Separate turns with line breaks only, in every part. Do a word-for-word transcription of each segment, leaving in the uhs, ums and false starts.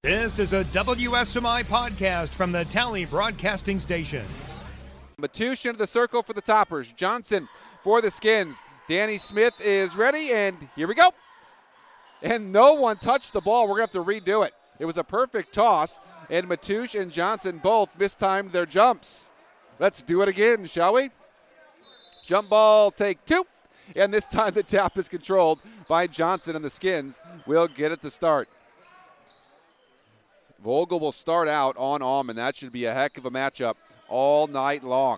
This is a W S M I podcast from the Tally Broadcasting Station.
Matoush into the circle for the Toppers. Johnson for the Skins. Danny Smith is ready, and here we go. And no one touched the ball. We're going to have to redo it. It was a perfect toss, and Matoush and Johnson both mistimed their jumps. Let's do it again, shall we? Jump ball, take two. And this time the tap is controlled by Johnson, and the Skins will get it to start. Vogel will start out on Almond. That should be a heck of a matchup all night long.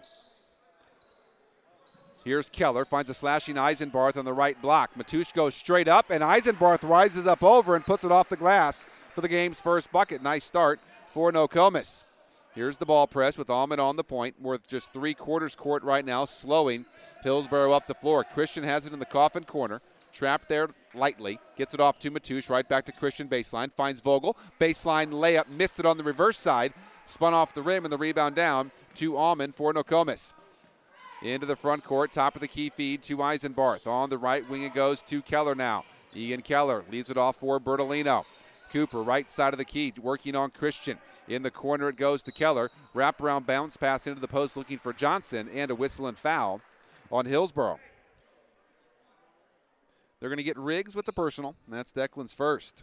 Here's Keller, finds a slashing Eisenbarth on the right block. Matoush goes straight up, and Eisenbarth rises up over and puts it off the glass for the game's first bucket. Nice start for Nokomis. Here's the ball press with Almond on the point. Worth just three quarters court right now, slowing Hillsborough up the floor. Christian has it in the coffin corner. Trapped there lightly. Gets it off to Matoush. Right back to Christian baseline. Finds Vogel. Baseline layup. Missed it on the reverse side. Spun off the rim, and the rebound down to Almond for Nokomis. Into the front court. Top of the key feed to Eisenbarth. On the right wing it goes to Keller now. Ian Keller leaves it off for Bertolino. Cooper, right side of the key, working on Christian. In the corner it goes to Keller. Wraparound bounce pass into the post looking for Johnson, and a whistle and foul on Hillsborough. They're going to get Riggs with the personal, and that's Declan's first.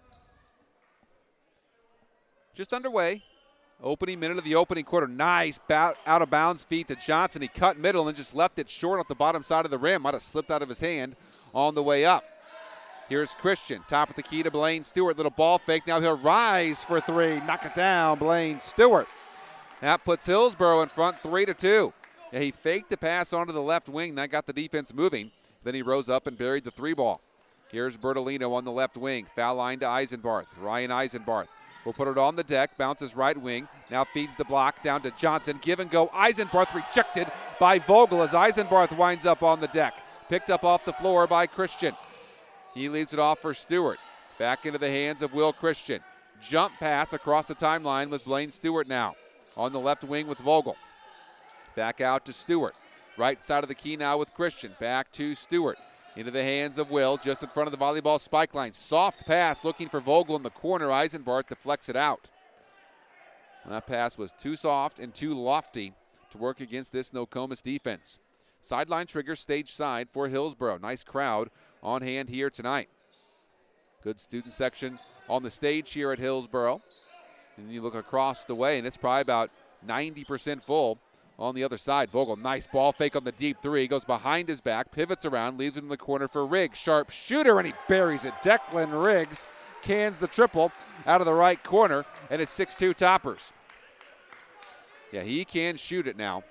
Just underway. Opening minute of the opening quarter. Nice out of bounds feed to Johnson. He cut middle and just left it short off the bottom side of the rim. Might have slipped out of his hand on the way up. Here's Christian. Top of the key to Blaine Stewart. Little ball fake. Now he'll rise for three. Knock it down, Blaine Stewart. That puts Hillsborough in front three to two. Yeah, he faked the pass onto the left wing. That got the defense moving. Then he rose up and buried the three ball. Here's Bertolino on the left wing. Foul line to Eisenbarth. Ryan Eisenbarth will put it on the deck. Bounces right wing. Now feeds the block down to Johnson. Give and go. Eisenbarth rejected by Vogel as Eisenbarth winds up on the deck. Picked up off the floor by Christian. He leaves it off for Stewart. Back into the hands of Will Christian. Jump pass across the timeline with Blaine Stewart now. On the left wing with Vogel. Back out to Stewart. Right side of the key now with Christian. Back to Stewart. Into the hands of Will, just in front of the volleyball spike line. Soft pass looking for Vogel in the corner. Eisenbarth deflects it out. That pass was too soft and too lofty to work against this Nokomis defense. Sideline trigger, stage side for Hillsborough. Nice crowd on hand here tonight. Good student section on the stage here at Hillsborough. And you look across the way, and it's probably about ninety percent full on the other side. Vogel, nice ball fake on the deep three. Goes behind his back, pivots around, leaves it in the corner for Riggs. Sharp shooter, and he buries it. Declan Riggs cans the triple out of the right corner, and it's six two Toppers. Yeah, he can shoot it now.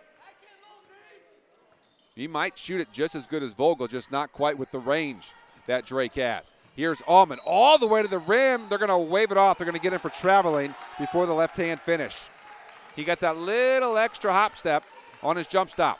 He might shoot it just as good as Vogel, just not quite with the range that Drake has. Here's Almond all the way to the rim. They're going to wave it off. They're going to get him for traveling before the left-hand finish. He got that little extra hop step on his jump stop.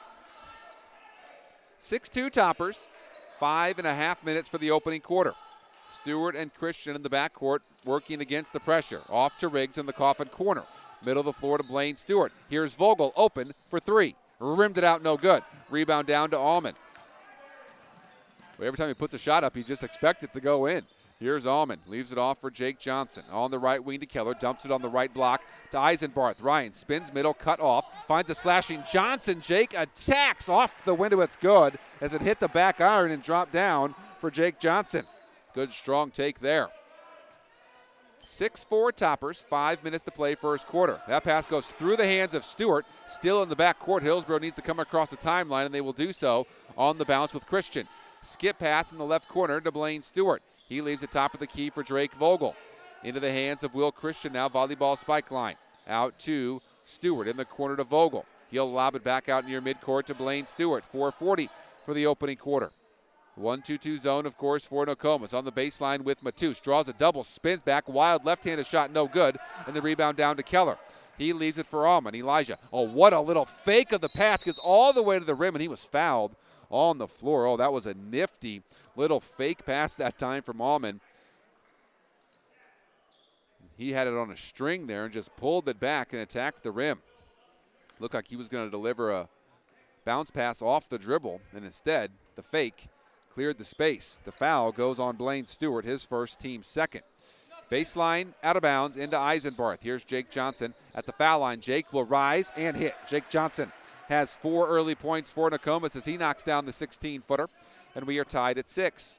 six two Toppers, five and a half minutes for the opening quarter. Stewart and Christian in the backcourt working against the pressure. Off to Riggs in the coffin corner. Middle of the floor to Blaine Stewart. Here's Vogel open for three. Rimmed it out, no good. Rebound down to Almond. Every time he puts a shot up, you just expect it to go in. Here's Almond. Leaves it off for Jake Johnson. On the right wing to Keller. Dumps it on the right block to Eisenbarth. Ryan spins middle, cut off. Finds a slashing Johnson. Jake attacks off the window. It's good as it hit the back iron and dropped down for Jake Johnson. Good strong take there. six four Toppers. Five minutes to play first quarter. That pass goes through the hands of Stewart. Still in the back court. Hillsborough needs to come across the timeline, and they will do so on the bounce with Christian. Skip pass in the left corner to Blaine Stewart. He leaves the top of the key for Drake Vogel. Into the hands of Will Christian now, volleyball spike line. Out to Stewart in the corner to Vogel. He'll lob it back out near midcourt to Blaine Stewart. four forty for the opening quarter. one two two zone, of course, for Nokomis. On the baseline with Matoush. Draws a double, spins back, wild left-handed shot, no good. And the rebound down to Keller. He leaves it for Almond. Elijah. Oh, what a little fake of the pass. Gets all the way to the rim, and he was fouled on the floor. Oh, that was a nifty little fake pass that time from Almond. He had it on a string there and just pulled it back and attacked the rim. Looked like he was going to deliver a bounce pass off the dribble, and instead, the fake cleared the space. The foul goes on Blaine Stewart, his first, team second. Baseline out of bounds into Eisenbarth. Here's Jake Johnson at the foul line. Jake will rise and hit. Jake Johnson has four early points for Nokomis as he knocks down the sixteen-footer, and we are tied at six.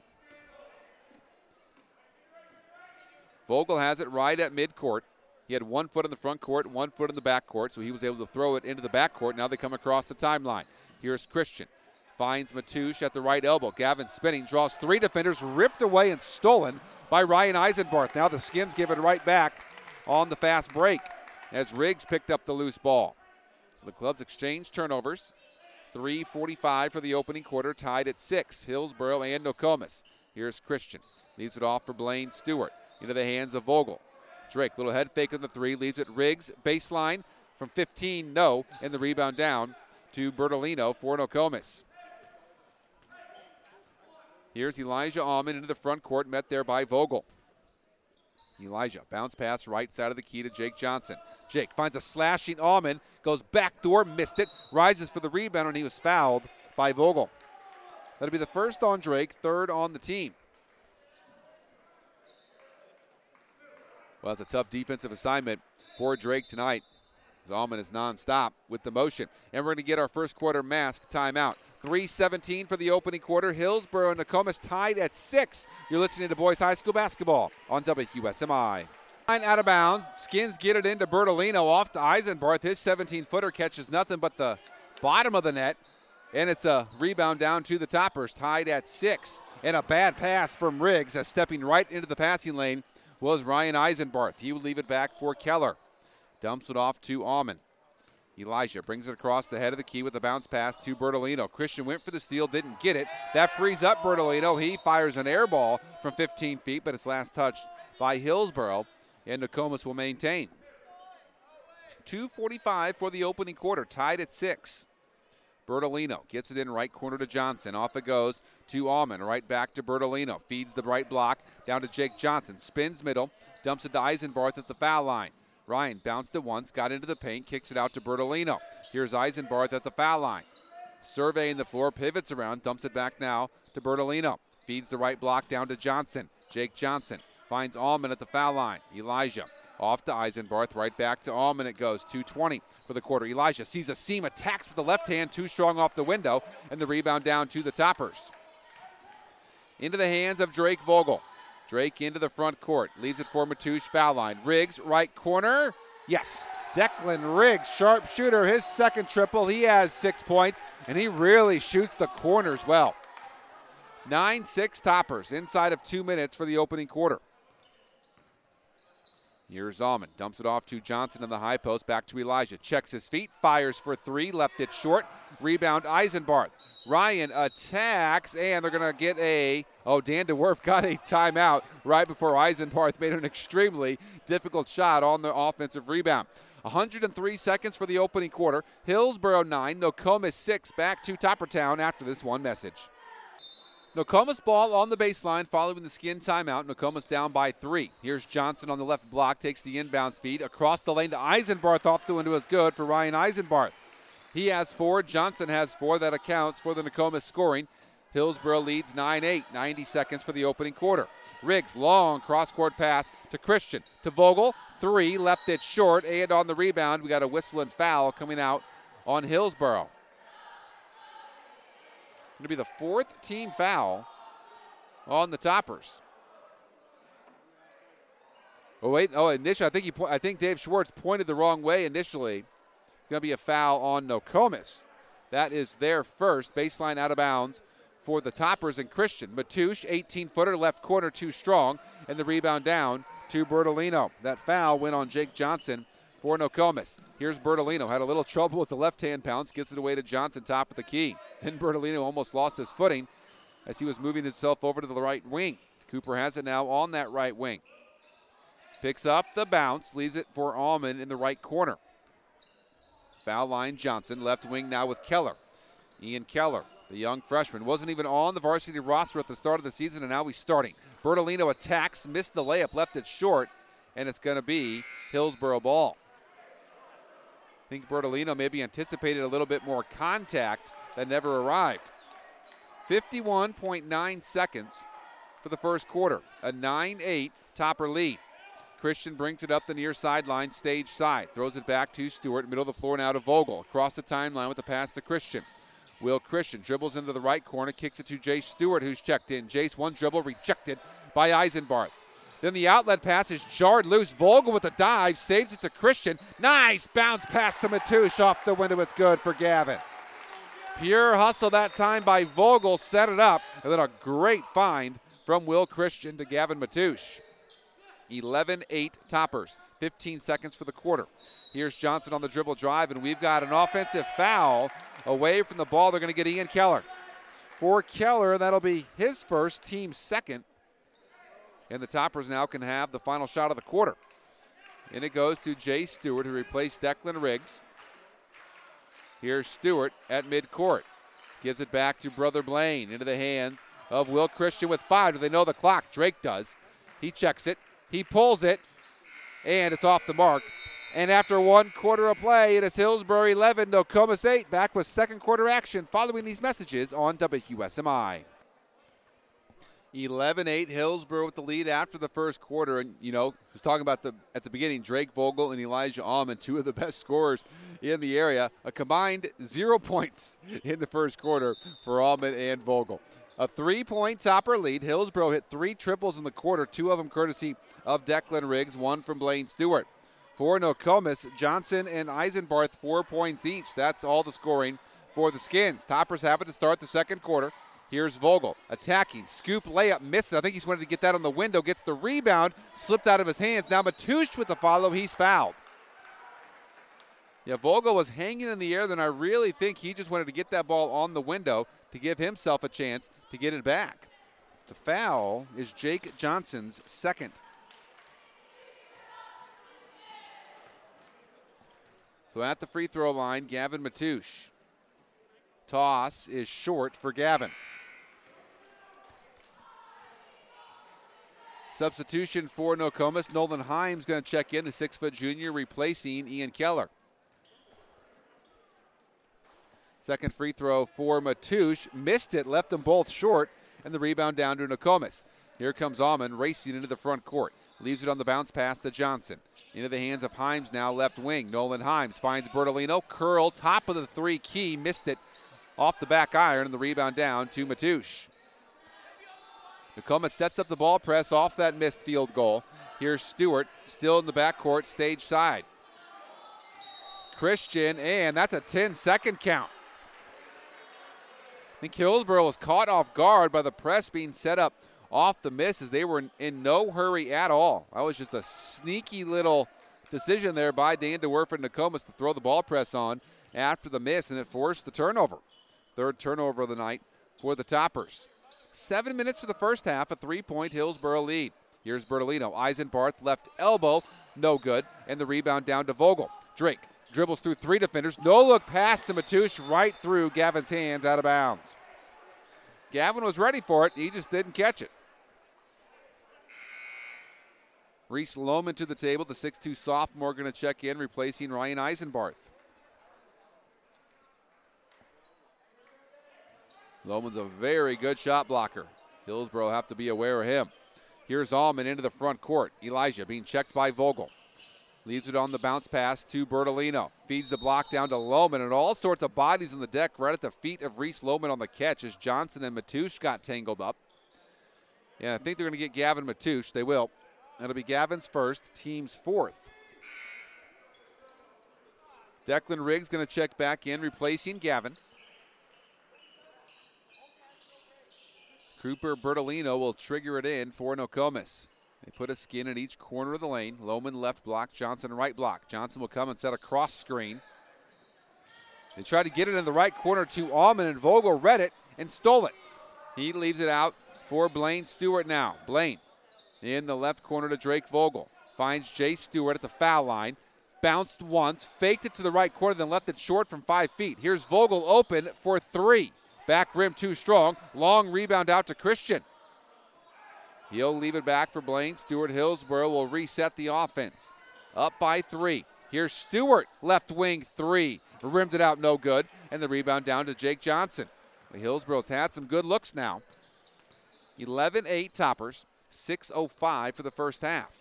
Vogel has it right at midcourt. He had one foot in the front court, one foot in the back court, so he was able to throw it into the back court. Now they come across the timeline. Here's Christian. Finds Matoush at the right elbow. Gavin spinning, draws three defenders, ripped away and stolen by Ryan Eisenbarth. Now the Skins give it right back on the fast break as Riggs picked up the loose ball. So the clubs exchange turnovers. three forty-five for the opening quarter, tied at six. Hillsborough and Nokomis. Here's Christian. Leaves it off for Blaine Stewart. Into the hands of Vogel. Drake, little head fake on the three, leaves it Riggs. Baseline from fifteen, no. And the rebound down to Bertolino for Nokomis. Here's Elijah Allman into the front court, met there by Vogel. Elijah, bounce pass right side of the key to Jake Johnson. Jake finds a slashing Allman, goes backdoor, missed it, rises for the rebound, and he was fouled by Vogel. That'll be the first on Drake, third on the team. Well, it's a tough defensive assignment for Drake tonight. Allman is nonstop with the motion. And we're going to get our first quarter mask timeout. three seventeen for the opening quarter. Hillsborough and Nokomis tied at six. You're listening to Boys High School Basketball on W S M I. Line out of bounds. Skins get it into Bertolino off to Eisenbarth. His seventeen-footer catches nothing but the bottom of the net. And it's a rebound down to the Toppers, tied at six. And a bad pass from Riggs as stepping right into the passing lane was Ryan Eisenbarth. He would leave it back for Keller. Dumps it off to Allman. Elijah brings it across the head of the key with a bounce pass to Bertolino. Christian went for the steal, didn't get it. That frees up Bertolino. He fires an air ball from fifteen feet, but it's last touched by Hillsborough, and Nokomis will maintain. two forty-five for the opening quarter, tied at six. Bertolino gets it in right corner to Johnson. Off it goes to Allman, right back to Bertolino. Feeds the right block down to Jake Johnson. Spins middle, dumps it to Eisenbarth at the foul line. Ryan bounced it once, got into the paint, kicks it out to Bertolino. Here's Eisenbarth at the foul line. Surveying the floor, pivots around, dumps it back now to Bertolino. Feeds the right block down to Johnson. Jake Johnson finds Allman at the foul line. Elijah off to Eisenbarth, right back to Allman it goes. two twenty for the quarter. Elijah sees a seam, attacks with the left hand, too strong off the window, and the rebound down to the Toppers. Into the hands of Drake Vogel. Drake into the front court, leaves it for Matoush, foul line. Riggs, right corner. Yes, Declan Riggs, sharp shooter, his second triple. He has six points, and he really shoots the corners well. nine six Toppers inside of two minutes for the opening quarter. Here's Allman, dumps it off to Johnson in the high post, back to Elijah. Checks his feet, fires for three, left it short. Rebound Eisenbarth. Ryan attacks, and they're going to get a, oh, Dan DeWerf got a timeout right before Eisenbarth made an extremely difficult shot on the offensive rebound. one hundred three seconds for the opening quarter. Hillsborough nine, Nokomis six, back to Toppertown after this one message. Nokomis ball on the baseline following the Skin timeout. Nokomis down by three. Here's Johnson on the left block, takes the inbounds feed across the lane to Eisenbarth. Off the window is good for Ryan Eisenbarth. He has four. Johnson has four. That accounts for the Nokomis scoring. Hillsborough leads nine eight. ninety seconds for the opening quarter. Riggs, long cross-court pass to Christian. To Vogel, three, left it short. And on the rebound, we got a whistle and foul coming out on Hillsborough. Going to be the fourth team foul on the Toppers. Oh wait, oh initially I think he, po- I think Dave Schwartz pointed the wrong way initially. It's going to be a foul on Nokomis. That is their first. Baseline out of bounds for the Toppers and Christian. Matoush, eighteen-footer, left corner, too strong, and the rebound down to Bertolino. That foul went on Jake Johnson for Nokomis. Here's Bertolino, had a little trouble with the left-hand bounce, gets it away to Johnson, top of the key. Then Bertolino almost lost his footing as he was moving himself over to the right wing. Cooper has it now on that right wing. Picks up the bounce, leaves it for Allman in the right corner. Foul line Johnson, left wing now with Keller. Ian Keller, the young freshman, wasn't even on the varsity roster at the start of the season, and now he's starting. Bertolino attacks, missed the layup, left it short, and it's going to be Hillsborough ball. I think Bertolino maybe anticipated a little bit more contact that never arrived. fifty-one point nine seconds for the first quarter. A nine eight Topper lead. Christian brings it up the near sideline, stage side. Throws it back to Stewart, middle of the floor now to Vogel. Across the timeline with the pass to Christian. Will Christian dribbles into the right corner, kicks it to Jace Stewart, who's checked in. Jace, one dribble, rejected by Eisenbarth. Then the outlet pass is jarred loose. Vogel with a dive, saves it to Christian. Nice bounce pass to Matoush off the window. It's good for Gavin. Pure hustle that time by Vogel, set it up, and then a great find from Will Christian to Gavin Matoush. eleven eight Toppers, fifteen seconds for the quarter. Here's Johnson on the dribble drive, and we've got an offensive foul away from the ball. They're going to get Ian Keller. For Keller, that'll be his first, team second. And the Toppers now can have the final shot of the quarter. And it goes to Jay Stewart, who replaced Declan Riggs. Here's Stewart at midcourt. Gives it back to Brother Blaine into the hands of Will Christian with five. Do they know the clock? Drake does. He checks it. He pulls it. And it's off the mark. And after one quarter of play, it is Hillsborough eleven, Nokomis eight. Back with second quarter action following these messages on W S M I. eleven eight, Hillsborough with the lead after the first quarter. And, you know, I was talking about the at the beginning, Drake Vogel and Elijah Allman, two of the best scorers in the area. A combined zero points in the first quarter for Allman and Vogel. A three-point Topper lead. Hillsborough hit three triples in the quarter, two of them courtesy of Declan Riggs, one from Blaine Stewart. For Nokomis, Johnson and Eisenbarth, four points each. That's all the scoring for the Skins. Toppers have it to start the second quarter. Here's Vogel attacking. Scoop layup, missed it. I think he's wanted to get that on the window. Gets the rebound, slipped out of his hands. Now Matoush with the follow. He's fouled. Yeah, Vogel was hanging in the air. Then I really think he just wanted to get that ball on the window to give himself a chance to get it back. The foul is Jake Johnson's second. So at the free throw line, Gavin Matoush. Toss is short for Gavin. Substitution for Nokomis. Nolan Himes going to check in, the six-foot junior, replacing Ian Keller. Second free throw for Matoush. Missed it, left them both short, and the rebound down to Nokomis. Here comes Allman racing into the front court. Leaves it on the bounce pass to Johnson. Into the hands of Himes now, left wing. Nolan Himes finds Bertolino. Curl, top of the three key. Missed it off the back iron, and the rebound down to Matoush. Nokomis sets up the ball press off that missed field goal. Here's Stewart, still in the backcourt, stage side. Christian, and that's a ten-second count. I think Hillsborough was caught off guard by the press being set up off the miss as they were in, in no hurry at all. That was just a sneaky little decision there by Dan DeWerf and Nokomis to throw the ball press on after the miss, and it forced the turnover. Third turnover of the night for the Toppers. Seven minutes for the first half, a three-point Hillsborough lead. Here's Bertolino. Eisenbarth left elbow, no good, and the rebound down to Vogel. Drake dribbles through three defenders. No-look pass to Matoush right through Gavin's hands, out of bounds. Gavin was ready for it. He just didn't catch it. Reese Lohman to the table, the six two sophomore going to check in, replacing Ryan Eisenbarth. Lohman's a very good shot blocker. Hillsborough have to be aware of him. Here's Allman into the front court. Elijah being checked by Vogel. Leaves it on the bounce pass to Bertolino. Feeds the block down to Lohman, and all sorts of bodies on the deck right at the feet of Reese Lohman on the catch as Johnson and Matoush got tangled up. Yeah, I think they're going to get Gavin Matoush. They will. That'll be Gavin's first, team's fourth. Declan Riggs going to check back in, replacing Gavin. Cooper Bertolino will trigger it in for Nokomis. They put a skin in each corner of the lane. Lohman left block, Johnson right block. Johnson will come and set a cross screen. They tried to get it in the right corner to Allman, and Vogel read it and stole it. He leaves it out for Blaine Stewart now. Blaine in the left corner to Drake Vogel. Finds Jay Stewart at the foul line. Bounced once, faked it to the right corner, then left it short from five feet. Here's Vogel open for three. Back rim too strong. Long rebound out to Christian. He'll leave it back for Blaine Stewart. Hillsborough will reset the offense. Up by three. Here's Stewart, left wing three. Rimmed it out, no good. And the rebound down to Jake Johnson. Hillsborough's had some good looks now. eleven eight Toppers. six oh five for the first half.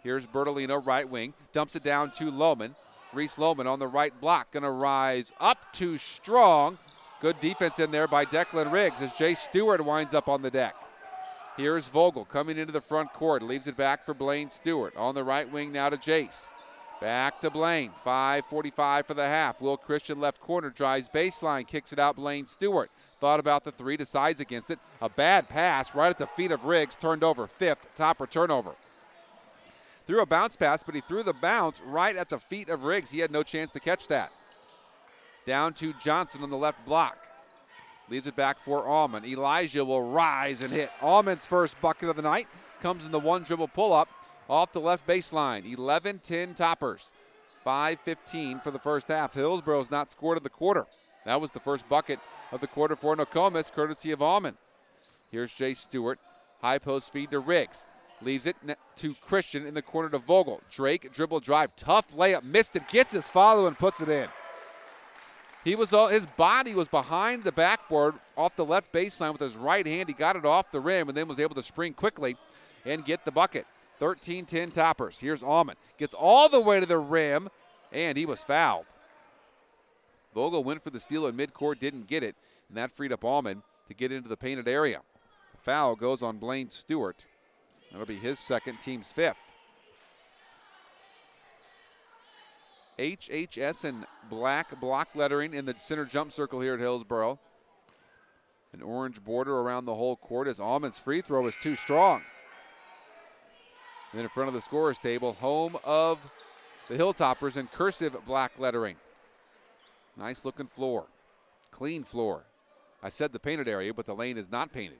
Here's Bertolino, right wing. Dumps it down to Lohman. Reese Lohman on the right block. Going to rise up too strong. Good defense in there by Declan Riggs as Jay Stewart winds up on the deck. Here's Vogel coming into the front court. Leaves it back for Blaine Stewart. On the right wing now to Jace. Back to Blaine. five forty-five for the half. Will Christian left corner. Drives baseline. Kicks it out Blaine Stewart. Thought about the three. Decides against it. A bad pass right at the feet of Riggs. Turned over. Fifth Topper turnover. Threw a bounce pass, but he threw the bounce right at the feet of Riggs. He had no chance to catch that. Down to Johnson on the left block. Leaves it back for Allman. Elijah will rise and hit. Allman's first bucket of the night comes in the one dribble pull-up off the left baseline. eleven ten Toppers. five fifteen for the first half. Hillsboro's not scored in the quarter. That was the first bucket of the quarter for Nokomis, courtesy of Allman. Here's Jay Stewart. High post feed to Riggs. Leaves it to Christian in the corner to Vogel. Drake, dribble drive, tough layup, missed it, gets his follow and puts it in. He was all, his body was behind the backboard off the left baseline with his right hand. He got it off the rim and then was able to spring quickly and get the bucket. thirteen ten Toppers. Here's Allman. Gets all the way to the rim, and he was fouled. Vogel went for the steal in midcourt, didn't get it, and that freed up Allman to get into the painted area. The foul goes on Blaine Stewart. That'll be his second, team's fifth. H H S and black block lettering in the center jump circle here at Hillsboro. An orange border around the whole court as Allman's free throw is too strong. And then in front of the scorer's table, home of the Hilltoppers in cursive black lettering. Nice looking floor. Clean floor. I said the painted area, but the lane is not painted.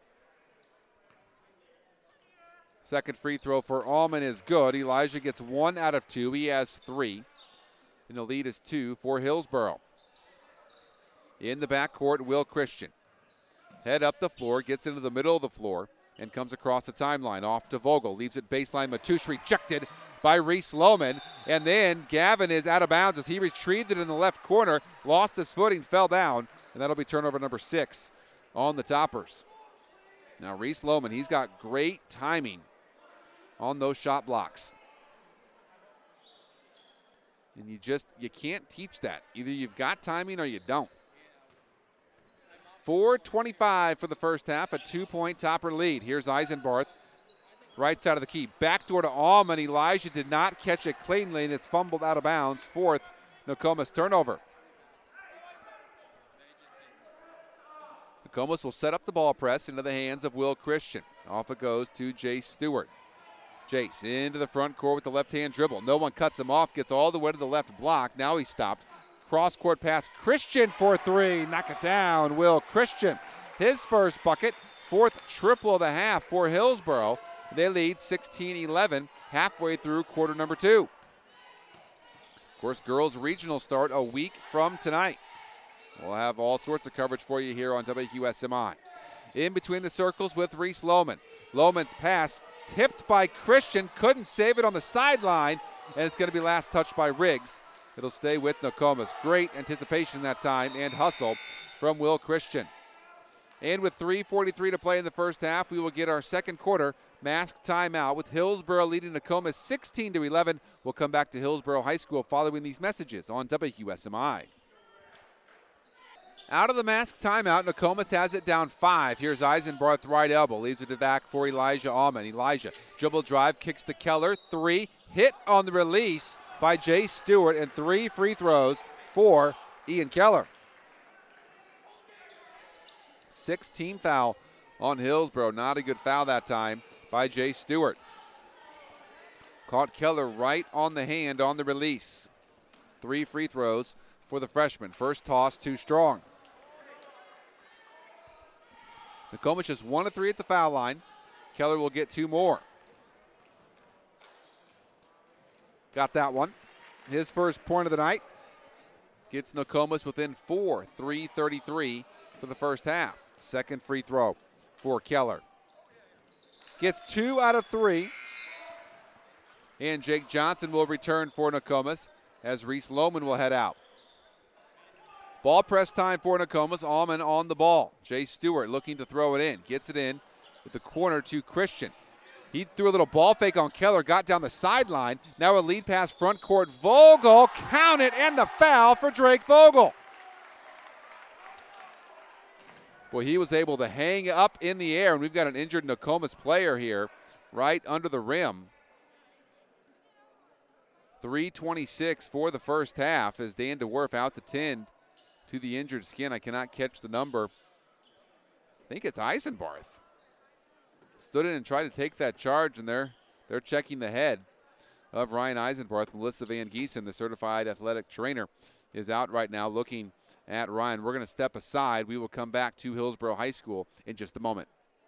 Second free throw for Allman is good. Elijah gets one out of two. He has three. And the lead is two for Hillsboro. In the backcourt, Will Christian. Head up the floor, gets into the middle of the floor, and comes across the timeline. Off to Vogel. Leaves it baseline. Matouche rejected by Reese Lohman. And then Gavin is out of bounds as he retrieved it in the left corner. Lost his footing, fell down. And that'll be turnover number six on the Toppers. Now Reese Lohman, he's got great timing on those shot blocks. And you just, you can't teach that. Either you've got timing or you don't. four twenty-five for the first half, a two-point Topper lead. Here's Eisenbarth, right side of the key. Backdoor to Allman. Elijah did not catch it cleanly, and it's fumbled out of bounds. Fourth Nokomis turnover. Nokomis will set up the ball press into the hands of Will Christian. Off it goes to Jace Stewart. Jace into the front court with the left-hand dribble. No one cuts him off, gets all the way to the left block. Now he's stopped. Cross-court pass. Christian for three. Knock it down, Will Christian. His first bucket, fourth triple of the half for Hillsboro. They lead sixteen eleven halfway through quarter number two. Of course, girls regional start a week from tonight. We'll have all sorts of coverage for you here on W Q S M I. In between the circles with Reese Lohman. Lohman's pass tipped by Christian, couldn't save it on the sideline, and it's going to be last touched by Riggs. It'll stay with Nokomis. Great anticipation that time and hustle from Will Christian. And with three forty-three to play in the first half, we will get our second quarter masked timeout with Hillsboro leading Nokomis sixteen to eleven. We'll come back to Hillsboro High School following these messages on W Q S M I. Out of the mask timeout, Nokomis has it down five. Here's Eisenbarth, right elbow. Leaves it back for Elijah Allman. Elijah, dribble drive, kicks to Keller. Three, hit on the release by Jay Stewart, and three free throws for Ian Keller. Sixth team foul on Hillsboro. Not a good foul that time by Jay Stewart. Caught Keller right on the hand on the release. Three free throws for the freshman. First toss, too strong. Nokomis just one of three at the foul line. Keller will get two more. Got that one. His first point of the night gets Nokomis within four. three thirty-three for the first half. Second free throw for Keller. Gets two out of three. And Jake Johnson will return for Nokomis as Reese Lohman will head out. Ball press time for Nokomis. Allman on the ball. Jay Stewart looking to throw it in. Gets it in with the corner to Christian. He threw a little ball fake on Keller, got down the sideline. Now a lead pass front court. Vogel, count it, and the foul for Drake Vogel. Boy, he was able to hang up in the air, and we've got an injured Nokomis player here right under the rim. three twenty-six for the first half as Dan DeWerf out to tend to the injured skin. I cannot catch the number. I think it's Eisenbarth. Stood in and tried to take that charge, and they're, they're checking the head of Ryan Eisenbarth. Melissa Van Giesen, the certified athletic trainer, is out right now looking at Ryan. We're going to step aside. We will come back to Hillsborough High School in just a moment.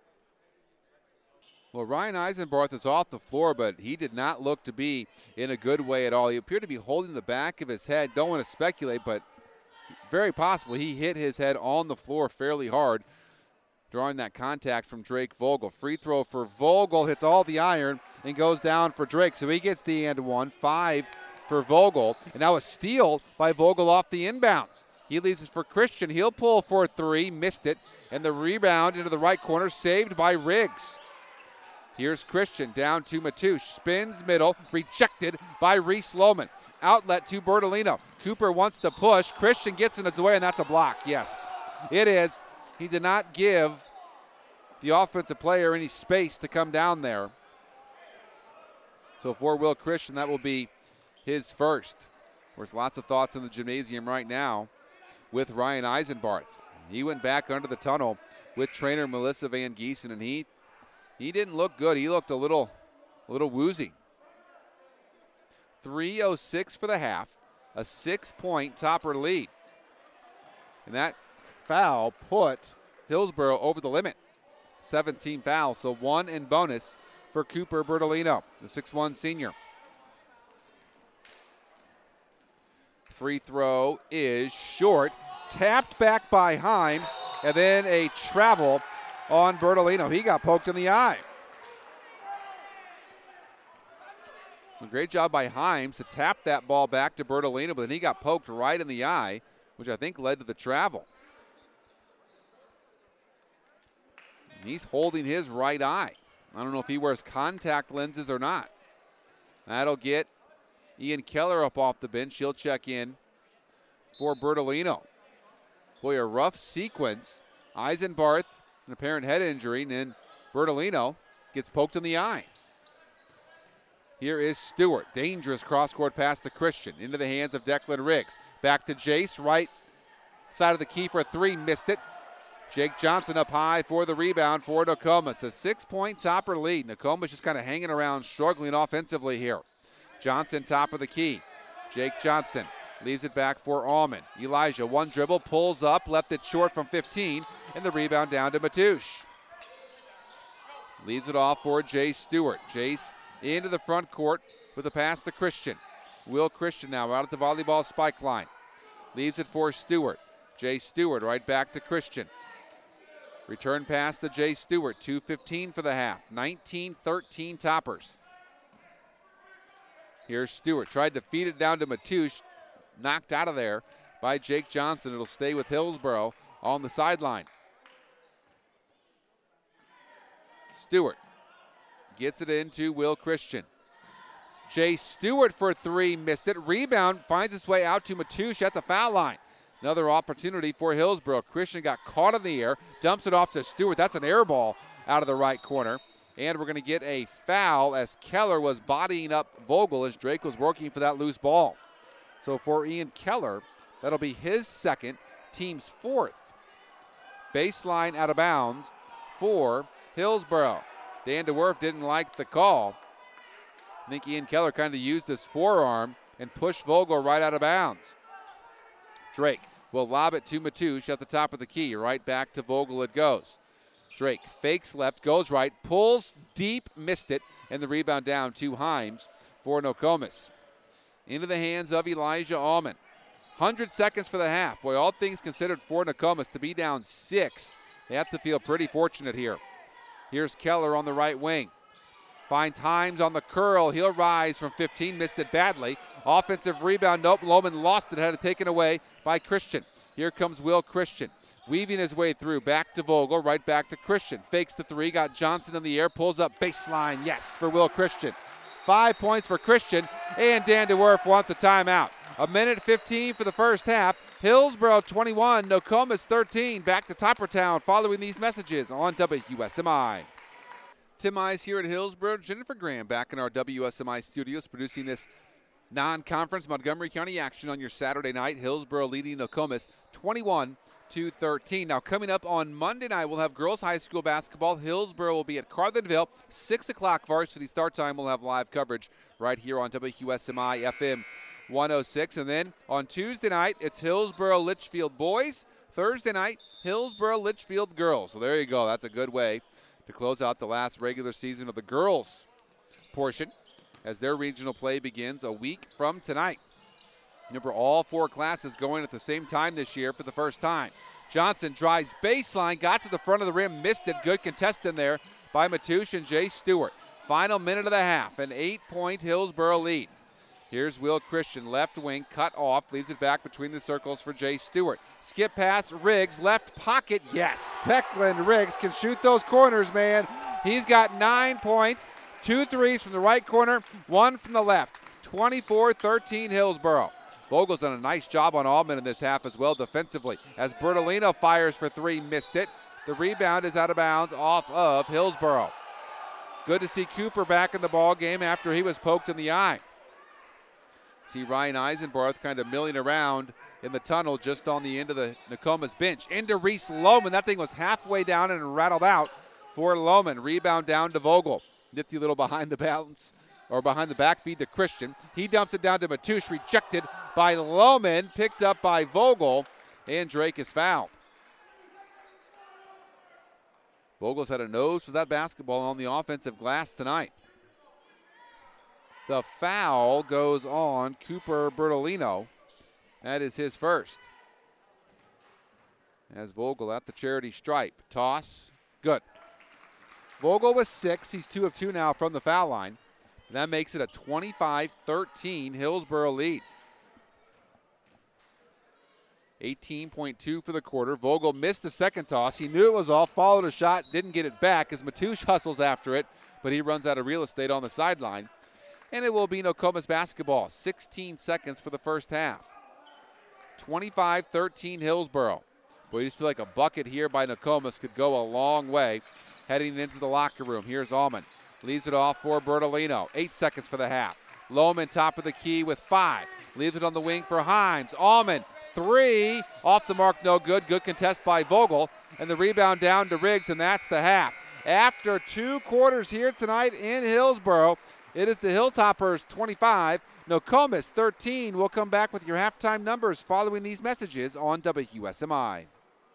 Well, Ryan Eisenbarth is off the floor, but he did not look to be in a good way at all. He appeared to be holding the back of his head. Don't want to speculate, but very possible he hit his head on the floor fairly hard, drawing that contact from Drake Vogel. Free throw for Vogel, hits all the iron and goes down for Drake. So he gets the and one, five for Vogel. And now a steal by Vogel off the inbounds. He leaves it for Christian. He'll pull for three, missed it. And the rebound into the right corner, saved by Riggs. Here's Christian down to Matoush. Spins middle, rejected by Reese Lohman. Outlet to Bertolino. Cooper wants to push. Christian gets in his way, and that's a block. Yes, it is. He did not give the offensive player any space to come down there. So for Will Christian, that will be his first. Of course, lots of thoughts in the gymnasium right now with Ryan Eisenbarth. He went back under the tunnel with trainer Melissa Van Giesen, and he he didn't look good. He looked a little, a little woozy. three oh six for the half, a six-point Topper lead. And that foul put Hillsborough over the limit. seventeen fouls, so one in bonus for Cooper Bertolino, the six one senior. Free throw is short. Tapped back by Himes, and then a travel on Bertolino. He got poked in the eye. A great job by Himes to tap that ball back to Bertolino, but then he got poked right in the eye, which I think led to the travel. And he's holding his right eye. I don't know if he wears contact lenses or not. That'll get Ian Keller up off the bench. He'll check in for Bertolino. Boy, a rough sequence. Eisenbarth, an apparent head injury, and then Bertolino gets poked in the eye. Here is Stewart. Dangerous cross-court pass to Christian. Into the hands of Declan Riggs. Back to Jace. Right side of the key for a three. Missed it. Jake Johnson up high for the rebound for Nokomis. A six-point Topper lead. Nokomis just kind of hanging around, struggling offensively here. Johnson top of the key. Jake Johnson leaves it back for Allman. Elijah, one dribble, pulls up, left it short from fifteen, and the rebound down to Matoush. Leaves it off for Jace Stewart. Jace into the front court with a pass to Christian. Will Christian now out at the volleyball spike line. Leaves it for Stewart. Jace Stewart right back to Christian. Return pass to Jace Stewart. two fifteen for the half. nineteen thirteen Toppers. Here's Stewart. Tried to feed it down to Matoush. Knocked out of there by Jake Johnson. It'll stay with Hillsborough on the sideline. Stewart gets it into Will Christian. Jay Stewart for three, missed it. Rebound finds its way out to Matoush at the foul line. Another opportunity for Hillsborough. Christian got caught in the air, dumps it off to Stewart. That's an air ball out of the right corner. And we're going to get a foul as Keller was bodying up Vogel as Drake was working for that loose ball. So for Ian Keller, that'll be his second, team's fourth. Baseline out of bounds for Hillsborough. Dan DeWerf didn't like the call. I think Ian Keller kind of used his forearm and pushed Vogel right out of bounds. Drake will lob it to Matoush at the top of the key. Right back to Vogel it goes. Drake fakes left, goes right, pulls deep, missed it, and the rebound down to Himes for Nokomis. Into the hands of Elijah Allman. one hundred seconds for the half. Boy, all things considered for Nokomis to be down six. They have to feel pretty fortunate here. Here's Keller on the right wing. Finds Himes on the curl. He'll rise from fifteen. Missed it badly. Offensive rebound. Nope. Lohman lost it. Had it taken away by Christian. Here comes Will Christian. weaving his way through. Back to Vogel, right back to Christian. Fakes the three, got Johnson in the air, pulls up baseline. Yes, for Will Christian. Five points for Christian, and Dan DeWerff wants a timeout. A minute fifteen for the first half. Hillsboro twenty-one, Nokomis thirteen. Back to Toppertown following these messages on W S M I. Tim Ice here at Hillsboro. Jennifer Graham back in our W S M I studios producing this non-conference Montgomery County action on your Saturday night. Hillsboro leading Nokomis twenty-one to thirteen. Now coming up on Monday night, we'll have girls high school basketball. Hillsboro will be at Carlinville. six o'clock varsity start time. We'll have live coverage right here on W S M I F M one oh six. And then on Tuesday night, it's Hillsboro Litchfield boys. Thursday night, Hillsboro Litchfield girls. So there you go. That's a good way to close out the last regular season of the girls portion as their regional play begins a week from tonight. Remember, all four classes going at the same time this year for the first time. Johnson drives baseline, got to the front of the rim, missed it. Good contest in there by Matoush and Jay Stewart. Final minute of the half, an eight-point Hillsboro lead. Here's Will Christian, left wing, cut off, leaves it back between the circles for Jay Stewart. Skip pass, Riggs, left pocket, yes. Declan Riggs can shoot those corners, man. He's got nine points, two threes from the right corner, one from the left. twenty-four thirteen Hillsboro. Vogel's done a nice job on Allman in this half as well defensively. As Bertolino fires for three, missed it. The rebound is out of bounds off of Hillsboro. Good to see Cooper back in the ball game after he was poked in the eye. See Ryan Eisenbarth kind of milling around in the tunnel just on the end of the Nokomis bench. Into Reese Lohman. That thing was halfway down and rattled out for Lohman. Rebound down to Vogel. Nifty little behind the balance or behind the back feed to Christian. He dumps it down to Matoush. Rejected by Lohman. Picked up by Vogel. And Drake is fouled. Vogel's had a nose for that basketball on the offensive glass tonight. The foul goes on Cooper Bertolino. That is his first. As Vogel at the charity stripe. Toss. Good. Vogel with six. He's two of two now from the foul line. That makes it a twenty-five thirteen Hillsboro lead. eighteen point two for the quarter. Vogel missed the second toss. He knew it was off, followed a shot, didn't get it back as Matoush hustles after it, but he runs out of real estate on the sideline. And it will be Nokomis basketball. sixteen seconds for the first half. twenty-five thirteen Hillsboro. Boy, you just feel like a bucket here by Nokomis could go a long way heading into the locker room. Here's Allman. Leaves it off for Bertolino. Eight seconds for the half. Lohman top of the key with five. Leaves it on the wing for Himes. Allman, three. Off the mark, no good. Good contest by Vogel. And the rebound down to Riggs, and that's the half. After two quarters here tonight in Hillsboro, it is the Hilltoppers twenty-five, Nokomis thirteen. We'll come back with your halftime numbers following these messages on W S M I.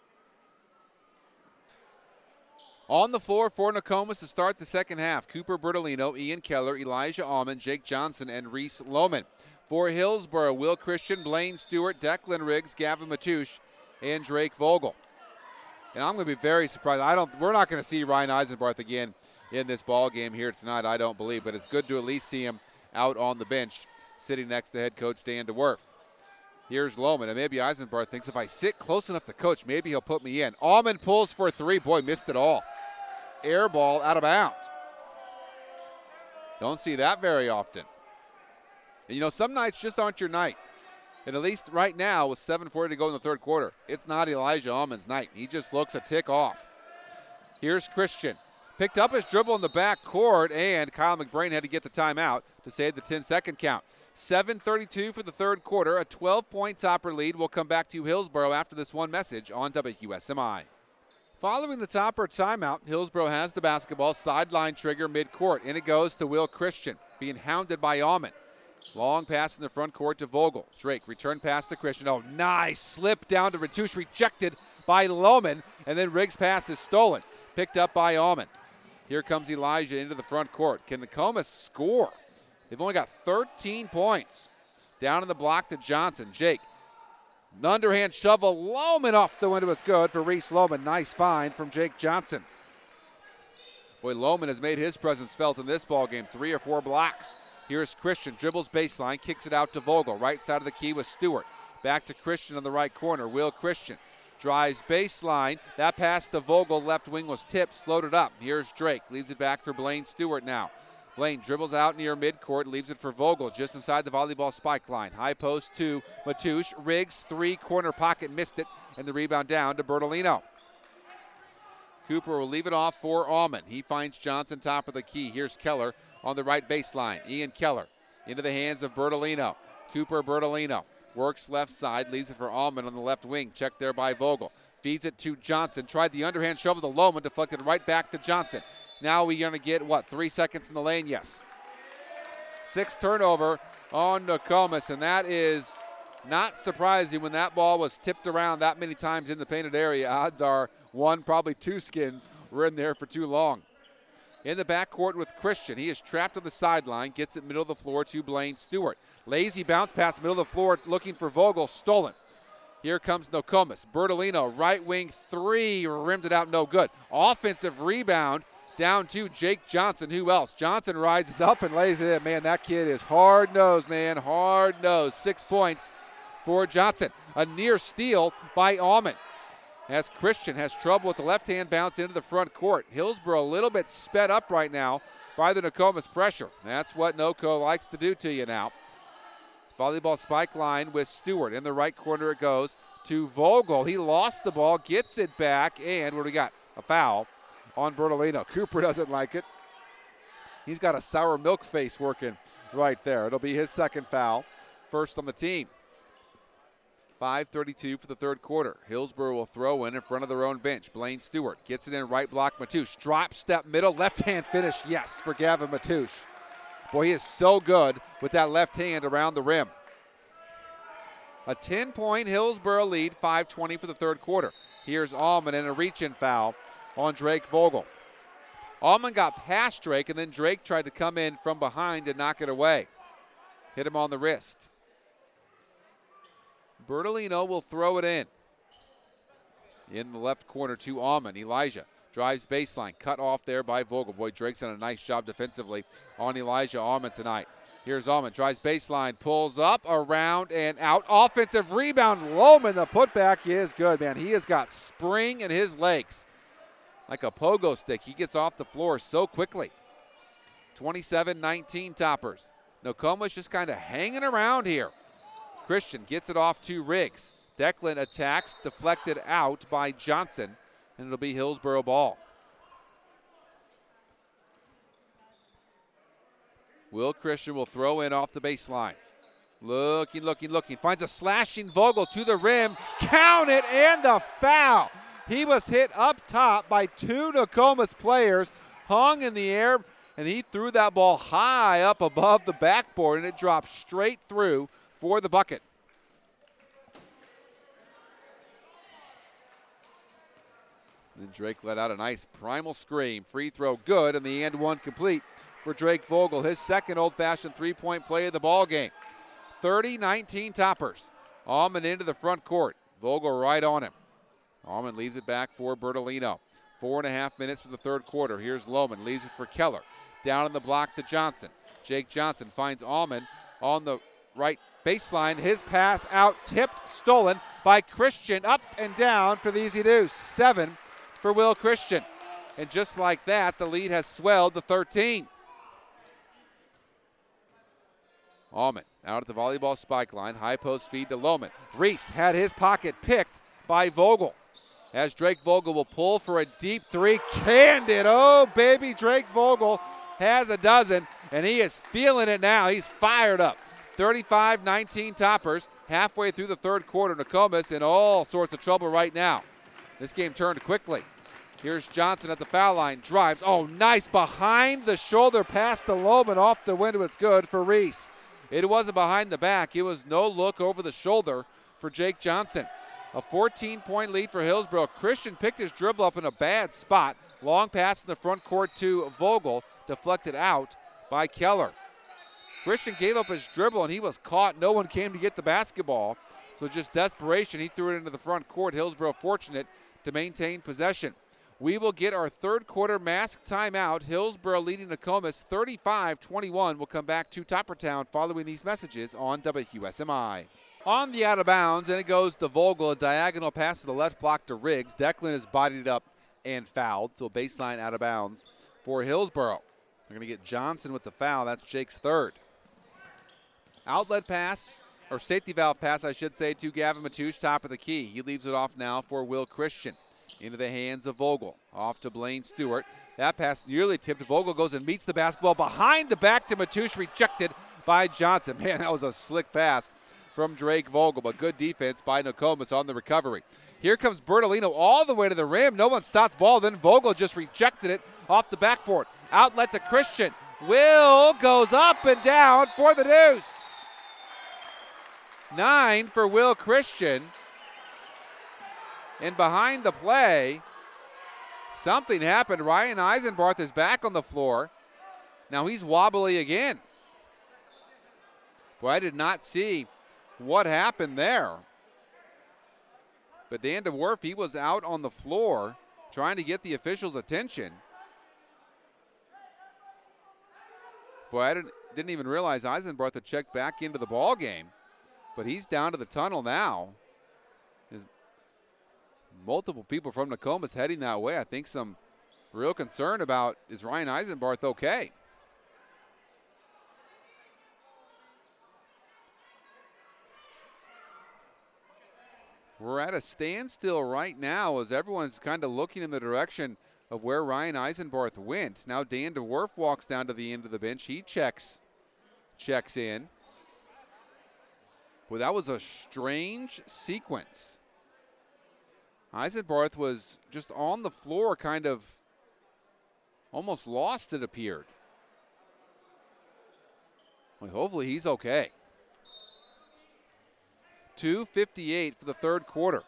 On the floor for Nokomis to start the second half, Cooper Bertolino, Ian Keller, Elijah Allman, Jake Johnson, and Reese Lohman. For Hillsboro, Will Christian, Blaine Stewart, Declan Riggs, Gavin Matoush, and Drake Vogel. And I'm going to be very surprised. I don't. We're not going to see Ryan Eisenbarth again in this ball game here tonight, I don't believe. But it's good to at least see him out on the bench, sitting next to head coach Dan DeWerff. Here's Lohman, and maybe Eisenbarth thinks if I sit close enough to coach, maybe he'll put me in. Allman pulls for three. Boy, missed it all. Air ball out of bounds. Don't see that very often. And, you know, some nights just aren't your night. And at least right now, with seven forty to go in the third quarter, it's not Elijah Allman's night. He just looks a tick off. Here's Christian. Picked up his dribble in the back court, and Kyle McBrain had to get the timeout to save the ten-second count. seven thirty-two for the third quarter, a twelve-point Topper lead. We'll come back to Hillsboro after this one message on W S M I. Following the Topper timeout, Hillsboro has the basketball, sideline trigger midcourt, and it goes to Will Christian, being hounded by Allman. Long pass in the front court to Vogel. Drake, return pass to Christian. Oh, nice slip down to Matoush, rejected by Lohman, and then Riggs' pass is stolen, picked up by Allman. Here comes Elijah into the front court. Can Nokomis score? They've only got thirteen points. Down in the block to Johnson. Jake, an underhand shovel. Lohman off the window. It's good for Reese Lohman. Nice find from Jake Johnson. Boy, Lohman has made his presence felt in this ball game. Three or four blocks. Here's Christian. Dribbles baseline. Kicks it out to Vogel. Right side of the key with Stewart. Back to Christian on the right corner. Will Christian. drives baseline. That pass to Vogel, left wing was tipped, slowed it up. Here's Drake, leaves it back for Blaine Stewart now. Blaine dribbles out near midcourt, leaves it for Vogel just inside the volleyball spike line. High post to Matoush. Riggs, three, corner pocket, missed it, and the rebound down to Bertolino. Cooper will leave it off for Allman. He finds Johnson top of the key. Here's Keller on the right baseline. Ian Keller into the hands of Bertolino. Cooper, Bertolino works left side, leaves it for Allman on the left wing. Checked there by Vogel. Feeds it to Johnson. Tried the underhand shovel to Lohman, deflected right back to Johnson. Now we're going to get, what, three seconds in the lane? Yes. Sixth turnover on Nokomis, and that is not surprising when that ball was tipped around that many times in the painted area. Odds are one, probably two skins were in there for too long. In the backcourt with Christian. He is trapped on the sideline, gets it middle of the floor to Blaine Stewart. Lazy bounce pass middle of the floor looking for Vogel, stolen. Here comes Nokomis. Bertolino, right wing three, rimmed it out, no good. Offensive rebound down to Jake Johnson. Who else? Johnson rises up and lays it in. Man, that kid is hard-nosed, man, hard-nosed. Six points for Johnson. A near steal by Allman. As Christian has trouble with the left-hand bounce into the front court. Hillsborough a little bit sped up right now by the Nokomis pressure. That's what Noco likes to do to you now. Volleyball spike line with Stewart. In the right corner it goes to Vogel. He lost the ball, gets it back, and what do we got? A foul on Bertolino. Cooper doesn't like it. He's got a sour milk face working right there. It'll be his second foul, first on the team. five thirty-two for the third quarter. Hillsborough will throw in in front of their own bench. Blaine Stewart gets it in right block. Matoush drop step middle, left-hand finish. Yes, for Gavin Matoush. Boy, he is so good with that left hand around the rim. A ten-point Hillsborough lead, five twenty for the third quarter. Here's Allman and a reach-in foul on Drake Vogel. Allman got past Drake, and then Drake tried to come in from behind and knock it away. Hit him on the wrist. Bertolino will throw it in. In the left corner to Allman. Elijah drives baseline. Cut off there by Vogel. Boy, Drake's done a nice job defensively on Elijah Allman tonight. Here's Allman. Drives baseline. Pulls up, around, and out. Offensive rebound. Lohman, the putback is good, man. He has got spring in his legs. Like a pogo stick. He gets off the floor so quickly. twenty-seven nineteen Toppers. Nokomis just kind of hanging around here. Christian gets it off to Riggs. Declan attacks, deflected out by Johnson, and it'll be Hillsborough ball. Will Christian will throw in off the baseline. Looking, looking, looking. Finds a slashing Vogel to the rim. Count it, and the foul. He was hit up top by two Nokomis players, hung in the air, and he threw that ball high up above the backboard, and it dropped straight through for the bucket. Then Drake let out a nice primal scream. Free throw good, and the and one complete for Drake Vogel. His second old-fashioned three-point play of the ball game. thirty nineteen Toppers. Allman into the front court. Vogel right on him. Allman leaves it back for Bertolino. Four and a half minutes for the third quarter. Here's Lohman. Leaves it for Keller. Down in the block to Johnson. Jake Johnson finds Allman on the right baseline. His pass out, tipped, stolen by Christian. Up and down for the easy deuce. Seven for Will Christian. And just like that, the lead has swelled to thirteen. Allman out at the volleyball spike line. High post feed to Lohman. Reese had his pocket picked by Vogel. As Drake Vogel will pull for a deep three. Canned it. Oh, baby, Drake Vogel has a dozen, and he is feeling it now. He's fired up. thirty-five nineteen Toppers. Halfway through the third quarter, Nokomis in all sorts of trouble right now. This game turned quickly. Here's Johnson at the foul line. Drives. Oh, nice behind the shoulder pass to Lohman off the window. It's good for Reese. It wasn't behind the back. It was no look over the shoulder for Jake Johnson. A fourteen-point lead for Hillsborough. Christian picked his dribble up in a bad spot. Long pass in the front court to Vogel. Deflected out by Keller. Christian gave up his dribble, and he was caught. No one came to get the basketball. So just desperation, he threw it into the front court. Hillsborough fortunate to maintain possession. We will get our third quarter mask timeout. Hillsborough leading Nokomis thirty-five twenty-one. We'll come back to Toppertown following these messages on W S M I. On the out of bounds, and it goes to Vogel. A diagonal pass to the left block to Riggs. Declan has bodied up and fouled. So baseline out of bounds for Hillsborough. They're going to get Johnson with the foul. That's Jake's third. Outlet pass, or safety valve pass, I should say, to Gavin Matoush, top of the key. He leaves it off now for Will Christian. Into the hands of Vogel. Off to Blaine Stewart. That pass nearly tipped. Vogel goes and meets the basketball behind the back to Matoush, rejected by Johnson. Man, that was a slick pass from Drake Vogel, but good defense by Nokomis on the recovery. Here comes Bertolino all the way to the rim. No one stopped the ball. Then Vogel just rejected it off the backboard. Outlet to Christian. Will goes up and down for the deuce. Nine for Will Christian. And behind the play, something happened. Ryan Eisenbarth is back on the floor. Now he's wobbly again. Boy, I did not see what happened there. But Dan DeWerf, he was out on the floor trying to get the officials' attention. Boy, I didn't, didn't even realize Eisenbarth had checked back into the ball game. But he's down to the tunnel now. There's multiple people from Nokomis heading that way. I think some real concern about, is Ryan Eisenbarth okay? We're at a standstill right now as everyone's kind of looking in the direction of where Ryan Eisenbarth went. Now Dan DeWerf walks down to the end of the bench. He checks, checks in. Well, that was a strange sequence. Eisenbarth was just on the floor, kind of almost lost, it appeared. Well, hopefully he's okay. two fifty-eight for the third quarter.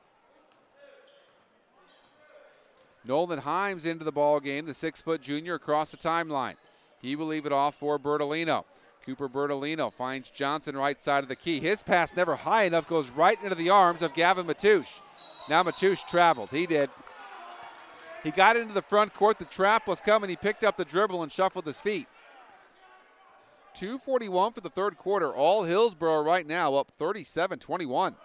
Nolan Himes into the ball game, the six-foot junior across the timeline. He will leave it off for Bertolino. Cooper Bertolino finds Johnson right side of the key. His pass never high enough, goes right into the arms of Gavin Matoush. Now Matoush traveled. He did. He got into the front court. The trap was coming. He picked up the dribble and shuffled his feet. two forty-one for the third quarter. All Hillsborough right now up thirty-seven twenty-one.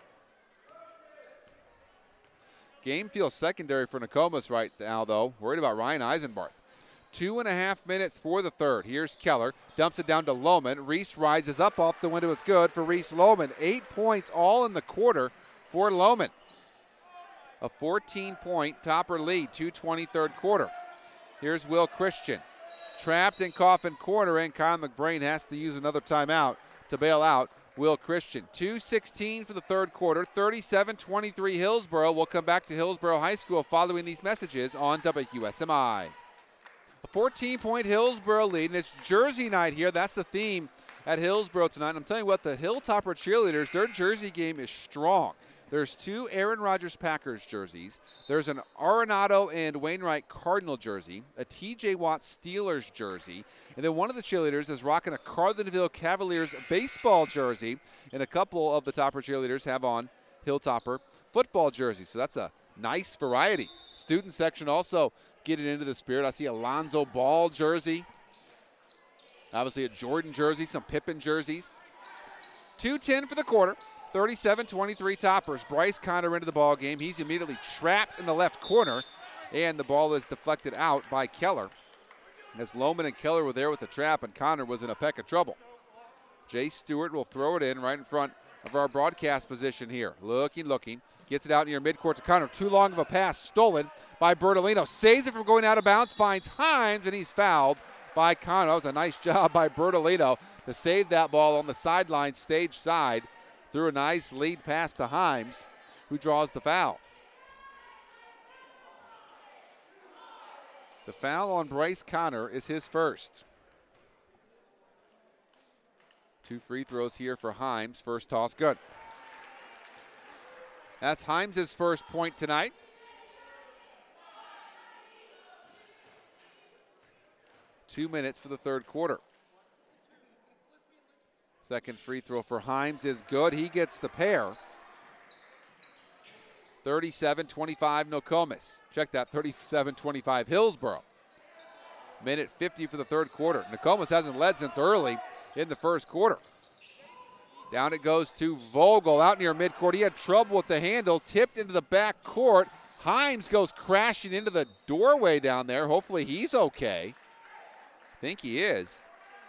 Game feels secondary for Nokomis right now, though. Worried about Ryan Eisenbarth. Two and a half minutes for the third. Here's Keller. Dumps it down to Lohman. Reese rises up off the window. It's good for Reese Lohman. Eight points all in the quarter for Lohman. A fourteen-point topper lead. two twenty third quarter. Here's Will Christian. Trapped in Coffin corner, and Kyle McBrain has to use another timeout to bail out Will Christian. two sixteen for the third quarter. thirty-seven twenty-three Hillsborough. We'll come back to Hillsborough High School following these messages on W S M I. A fourteen-point Hillsborough lead, and it's Jersey night here. That's the theme at Hillsborough tonight. And I'm telling you what, the Hilltopper cheerleaders, their jersey game is strong. There's two Aaron Rodgers Packers jerseys. There's an Arenado and Wainwright Cardinal jersey, a T J Watt Steelers jersey, and then one of the cheerleaders is rocking a Carlinville Cavaliers baseball jersey, and a couple of the Topper cheerleaders have on Hilltopper football jerseys. So that's a nice variety. Student section also getting into the spirit. I see a Lonzo Ball jersey. Obviously a Jordan jersey, some Pippen jerseys. two ten for the quarter. thirty-seven twenty-three Toppers. Bryce Connor into the ball game. He's immediately trapped in the left corner, and the ball is deflected out by Keller. As Lohman and Keller were there with the trap, and Connor was in a peck of trouble. Jay Stewart will throw it in right in front of our broadcast position here. Looking, looking. Gets it out near midcourt to Connor. Too long of a pass stolen by Bertolino. Saves it from going out of bounds. Finds Himes, and he's fouled by Connor. That was a nice job by Bertolino to save that ball on the sideline, stage side. Threw a nice lead pass to Himes, who draws the foul. The foul on Bryce Connor is his first. Two free throws here for Himes. First toss good. That's Himes' first point tonight. Two minutes for the third quarter. Second free throw for Himes is good. He gets the pair. thirty-seven twenty-five Nokomis. Check that, thirty-seven twenty-five Hillsborough. Minute fifty for the third quarter. Nokomis hasn't led since early in the first quarter. Down it goes to Vogel out near midcourt. He had trouble with the handle, tipped into the back court. Himes goes crashing into the doorway down there. Hopefully he's okay. I think he is.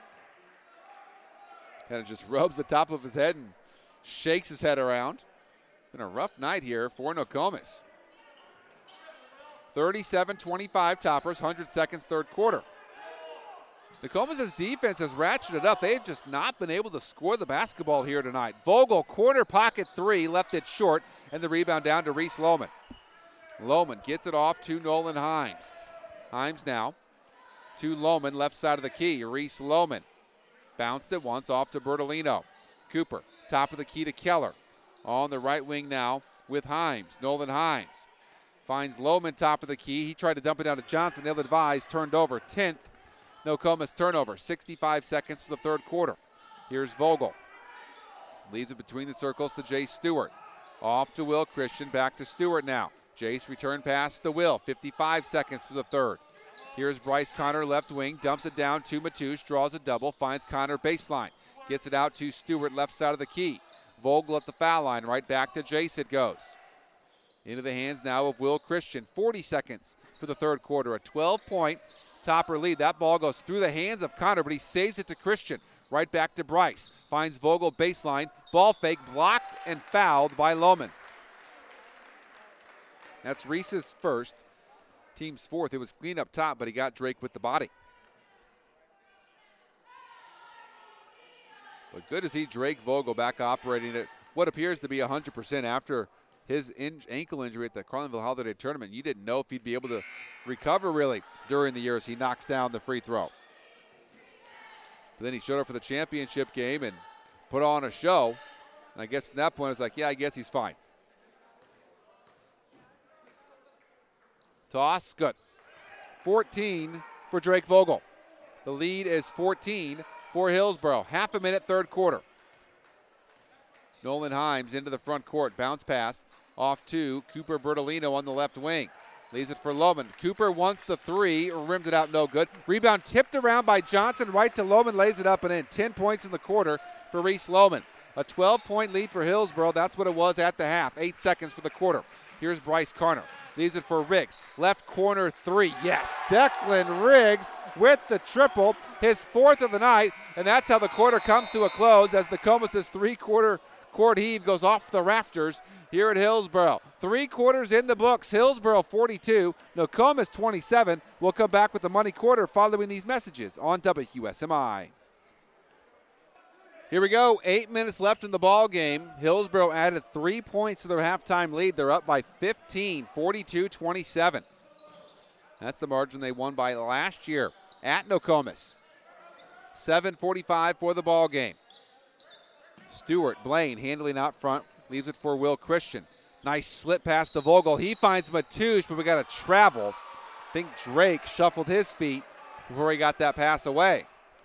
Kind of just rubs the top of his head and shakes his head around. Been a rough night here for Nokomis. thirty-seven twenty-five Toppers, one hundred seconds, third quarter. Nokomis' defense has ratcheted up. They've just not been able to score the basketball here tonight. Vogel, corner pocket three, left it short, and the rebound down to Reese Lohman. Lohman gets it off to Nolan Himes. Himes now to Lohman, left side of the key. Reese Lohman bounced it once off to Bertolino. Cooper, top of the key to Keller. On the right wing now with Himes. Nolan Himes finds Lohman top of the key. He tried to dump it down to Johnson. Ill-advised, turned over. tenth Nokomis turnover. sixty-five seconds for the third quarter. Here's Vogel. Leaves it between the circles to Jay Stewart. Off to Will Christian. Back to Stewart now. Jace return pass to Will. fifty-five seconds for the third. Here's Bryce Connor, left wing. Dumps it down to Matoush. Draws a double. Finds Connor baseline. Gets it out to Stewart, left side of the key. Vogel at the foul line. Right back to Jace it goes. Into the hands now of Will Christian. forty seconds for the third quarter. A twelve-point Topper lead. That ball goes through the hands of Connor, but he saves it to Christian. Right back to Bryce. Finds Vogel baseline. Ball fake blocked and fouled by Lohman. That's Reese's first. Team's fourth. It was clean up top, but he got Drake with the body. But good to see Drake Vogel back operating at what appears to be one hundred percent after his in- ankle injury at the Carlinville Holiday Tournament. You didn't know if he'd be able to recover really during the year as he knocks down the free throw. But then he showed up for the championship game and put on a show. And I guess at that point it's like, yeah, I guess he's fine. Toss, good. fourteen for Drake Vogel. The lead is fourteen for Hillsboro. Half a minute, third quarter. Nolan Himes into the front court. Bounce pass off to Cooper Bertolino on the left wing. Leaves it for Lohman. Cooper wants the three, rims it out, no good. Rebound tipped around by Johnson, right to Lohman, lays it up and in. ten points in the quarter for Reese Lohman. A twelve-point lead for Hillsboro. That's what it was at the half. Eight seconds for the quarter. Here's Bryce Connor. Leaves it for Riggs. Left corner three. Yes, Declan Riggs with the triple. His fourth of the night. And that's how the quarter comes to a close as Nokomis' three-quarter court heave goes off the rafters here at Hillsboro. Three quarters in the books. Hillsboro forty-two, Nokomis twenty-seven. We'll come back with the money quarter following these messages on W S M I. Here we go. Eight minutes left in the ball game. Hillsboro added three points to their halftime lead. They're up by fifteen, forty-two twenty-seven. That's the margin they won by last year at Nokomis. seven forty-five for the ball game. Stewart, Blaine handling out front, leaves it for Will Christian. Nice slip pass to Vogel. He finds Matoush, but we got to travel. I think Drake shuffled his feet before he got that pass away.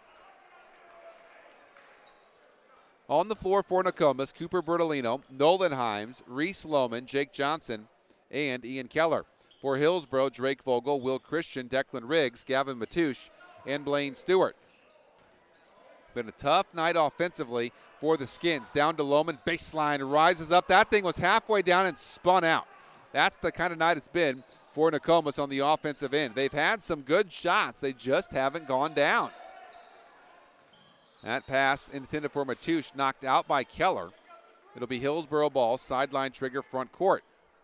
On the floor for Nokomis, Cooper Bertolino, Nolan Himes, Reese Lohman, Jake Johnson, and Ian Keller. For Hillsboro, Drake Vogel, Will Christian, Declan Riggs, Gavin Matoush, and Blaine Stewart. Been a tough night offensively for the Skins. Down to Lohman, baseline, rises up. That thing was halfway down and spun out. That's the kind of night it's been for Nokomis on the offensive end. They've had some good shots. They just haven't gone down. That pass intended for Matoush, knocked out by Keller. It'll be Hillsboro ball, sideline trigger, front court.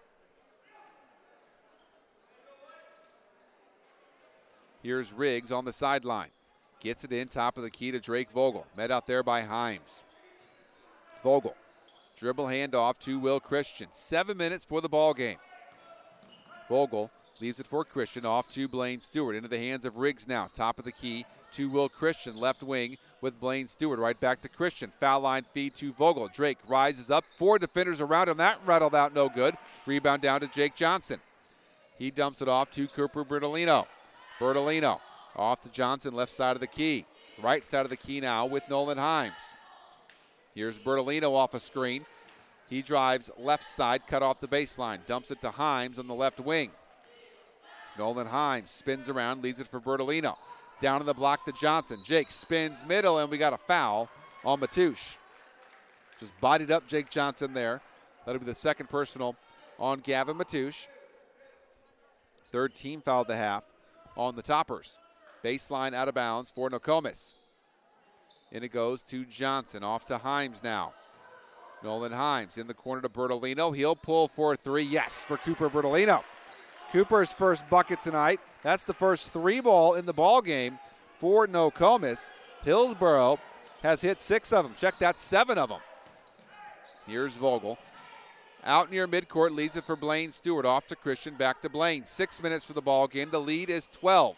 Here's Riggs on the sideline. Gets it in, top of the key to Drake Vogel. Met out there by Himes. Vogel, dribble handoff to Will Christian. Seven minutes for the ball game. Vogel leaves it for Christian, off to Blaine Stewart. Into the hands of Riggs now. Top of the key to Will Christian, left wing with Blaine Stewart. Right back to Christian. Foul line feed to Vogel. Drake rises up. Four defenders around him. That rattled out, no good. Rebound down to Jake Johnson. He dumps it off to Cooper Bertolino. Bertolino off to Johnson, left side of the key. Right side of the key now with Nolan Himes. Here's Bertolino off a screen. He drives left side, cut off the baseline. Dumps it to Himes on the left wing. Nolan Himes spins around, leaves it for Bertolino. Down in the block to Johnson. Jake spins middle, and we got a foul on Matoush. Just bodied up Jake Johnson there. That'll be the second personal on Gavin Matoush. Third team foul at the half on the Toppers. Baseline out of bounds for Nokomis. In it goes to Johnson. Off to Himes now. Nolan Himes in the corner to Bertolino. He'll pull for three. Yes, for Cooper Bertolino. Cooper's first bucket tonight. That's the first three ball in the ball game for Nokomis. Hillsboro has hit six of them. Check that, seven of them. Here's Vogel. Out near midcourt, leads it for Blaine Stewart. Off to Christian, back to Blaine. Six minutes for the ball game. The lead is twelve.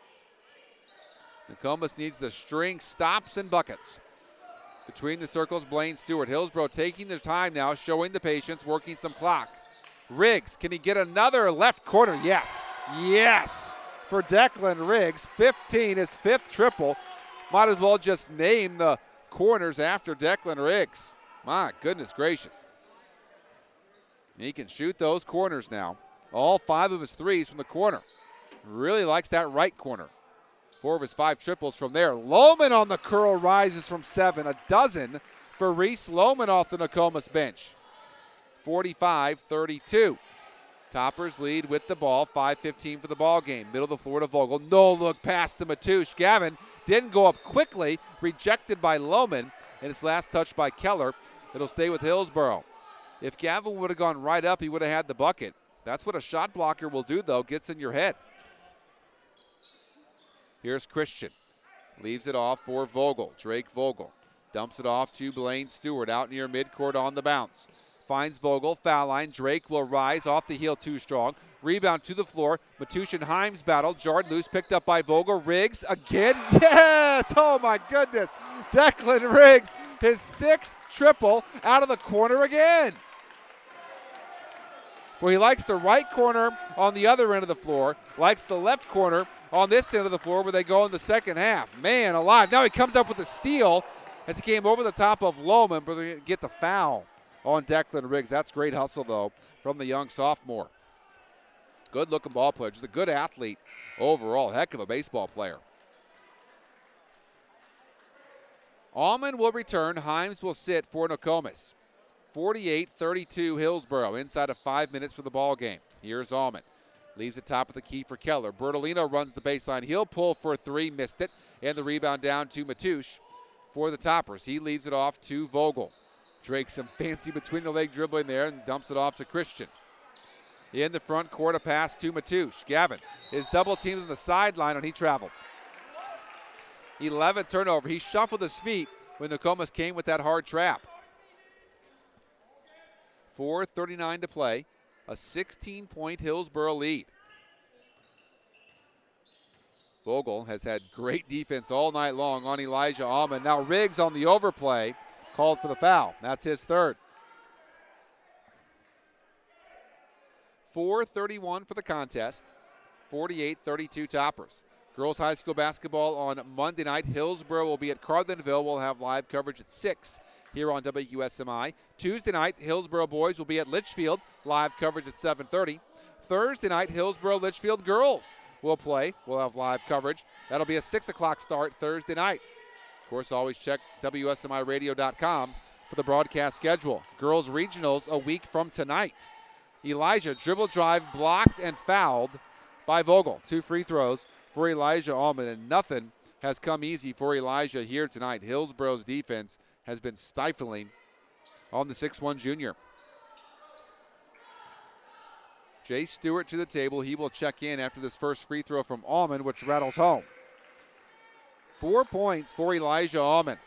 Nokomis needs the string stops and buckets. Between the circles, Blaine Stewart. Hillsboro taking their time now, showing the patience, working some clock. Riggs, can he get another left corner? Yes. Yes. For Declan Riggs, fifteen, his fifth triple. Might as well just name the corners after Declan Riggs. My goodness gracious. He can shoot those corners now. All five of his threes from the corner. Really likes that right corner. Four of his five triples from there. Lohman on the curl rises from seven. A dozen for Reese Lohman off the Nokomis bench. forty-five thirty-two. Toppers lead with the ball. five fifteen for the ball game. Middle of the floor to Vogel. No look pass to Matoush. Gavin didn't go up quickly. Rejected by Lohman. And it's last touch by Keller. It'll stay with Hillsboro. If Gavin would have gone right up, he would have had the bucket. That's what a shot blocker will do, though. Gets in your head. Here's Christian. Leaves it off for Vogel. Drake Vogel. Dumps it off to Blaine Stewart out near midcourt on the bounce. Finds Vogel. Foul line. Drake will rise off the heel too strong. Rebound to the floor. Matoush and Himes battle. Jarred loose. Picked up by Vogel. Riggs again. Yes! Oh, my goodness. Declan Riggs. His sixth triple out of the corner again. Well, he likes the right corner on the other end of the floor, likes the left corner on this end of the floor where they go in the second half. Man alive. Now he comes up with a steal as he came over the top of Lohman, but they get the foul on Declan Riggs. That's great hustle, though, from the young sophomore. Good-looking ball player. Just a good athlete overall. Heck of a baseball player. Allman will return. Himes will sit for Nokomis. forty-eight thirty-two Hillsboro, inside of five minutes for the ball game. Here's Allman. Leaves it top of the key for Keller. Bertolino runs the baseline. He'll pull for three, missed it. And the rebound down to Matoush for the Toppers. He leaves it off to Vogel. Drake some fancy between the leg dribbling there and dumps it off to Christian. In the front court, a pass to Matoush. Gavin is double teamed on the sideline and he traveled. eleventh turnover. He shuffled his feet when Nokomis came with that hard trap. four thirty-nine to play. A sixteen-point Hillsboro lead. Vogel has had great defense all night long on Elijah Allman. Now Riggs on the overplay, called for the foul. That's his third. four thirty-one for the contest. forty-eight thirty-two Toppers. Girls high school basketball on Monday night. Hillsboro will be at Carlinville. We'll have live coverage at six here on W S M I. Tuesday night, Hillsboro boys will be at Litchfield. Live coverage at seven thirty. Thursday night, Hillsboro Litchfield girls will play. We'll have live coverage. That'll be a six o'clock start Thursday night. Of course, always check W S M I radio dot com for the broadcast schedule. Girls regionals a week from tonight. Elijah dribble drive blocked and fouled by Vogel. Two free throws for Elijah Allman, and nothing has come easy for Elijah here tonight. Hillsboro's defense has been stifling on the six one junior. Jay Stewart to the table. He will check in after this first free throw from Allman, which rattles home. Four points for Elijah Allman.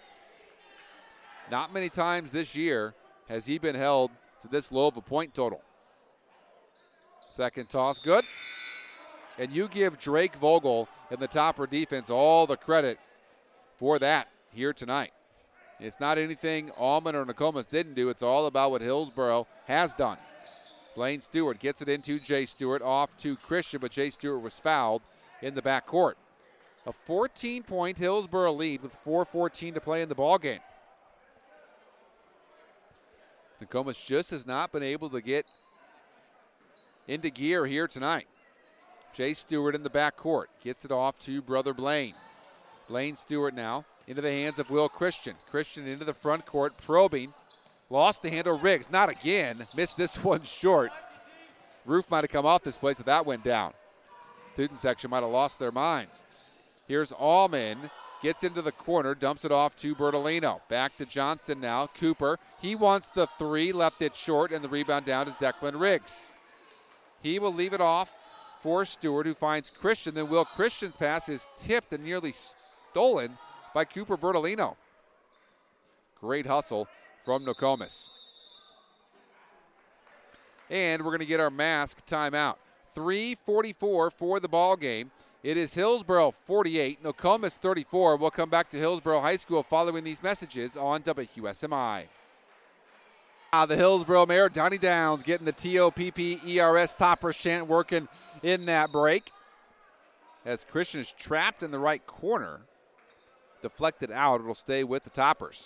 Not many times this year has he been held to this low of a point total. Second toss, good. And you give Drake Vogel and the Topper defense all the credit for that here tonight. It's not anything Allman or Nokomis didn't do. It's all about what Hillsboro has done. Blaine Stewart gets it into Jay Stewart, off to Christian, but Jay Stewart was fouled in the backcourt. A fourteen-point Hillsboro lead with four fourteen to play in the ballgame. Nokomis just has not been able to get into gear here tonight. Jay Stewart in the backcourt gets it off to brother Blaine. Blaine Stewart now into the hands of Will Christian. Christian into the front court, probing. Lost the handle, Riggs. Not again. Missed this one short. Roof might have come off this place if that went down. Student section might have lost their minds. Here's Allman. Gets into the corner, dumps it off to Bertolino. Back to Johnson now. Cooper. He wants the three, left it short, and the rebound down to Declan Riggs. He will leave it off for Stewart, who finds Christian. Then Will Christian's pass is tipped and nearly stolen by Cooper Bertolino. Great hustle from Nokomis. And we're going to get our mask timeout. three forty-four for the ball game. It is Hillsboro forty-eight, Nokomis thirty-four. We'll come back to Hillsboro High School following these messages on W S M I. Uh, the Hillsboro Mayor, Donnie Downs, getting the T O P P E R S Toppers chant working in that break. As Christian is trapped in the right corner. Deflected out, it'll stay with the Toppers.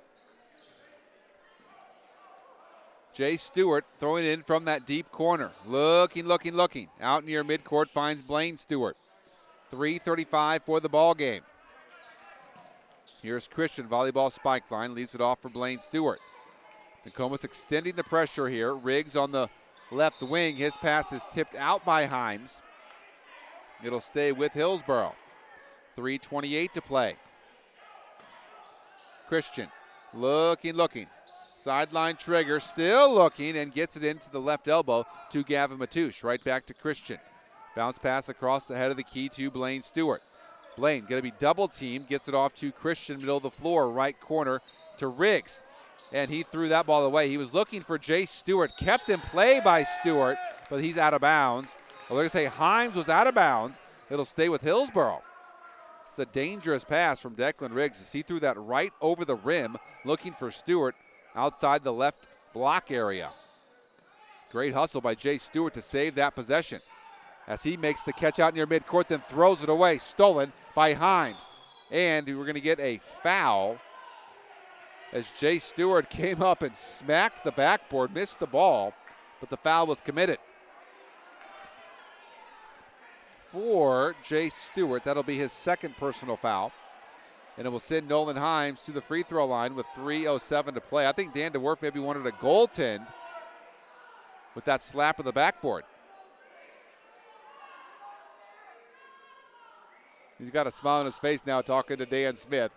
Jay Stewart throwing in from that deep corner. Looking, looking, looking. Out near midcourt finds Blaine Stewart. three thirty-five for the ball game. Here's Christian, volleyball spike line, leaves it off for Blaine Stewart. Nokomis extending the pressure here. Riggs on the left wing. His pass is tipped out by Himes. It'll stay with Hillsboro. three twenty-eight to play. Christian looking, looking. Sideline trigger, still looking, and gets it into the left elbow to Gavin Matoush. Right back to Christian. Bounce pass across the head of the key to Blaine Stewart. Blaine going to be double teamed, gets it off to Christian, middle of the floor, right corner to Riggs. And he threw that ball away. He was looking for Jay Stewart, kept in play by Stewart, but he's out of bounds. Well, they're going to say Himes was out of bounds. It'll stay with Hillsboro. It's a dangerous pass from Declan Riggs as he threw that right over the rim, looking for Stewart outside the left block area. Great hustle by Jay Stewart to save that possession as he makes the catch out near midcourt, then throws it away. Stolen by Himes. And we're going to get a foul as Jay Stewart came up and smacked the backboard, missed the ball, but the foul was committed. For Jay Stewart, that'll be his second personal foul. And it will send Nolan Himes to the free throw line with three oh seven to play. I think Dan DeWerf maybe wanted a goaltend with that slap of the backboard. He's got a smile on his face now talking to Dan Smith.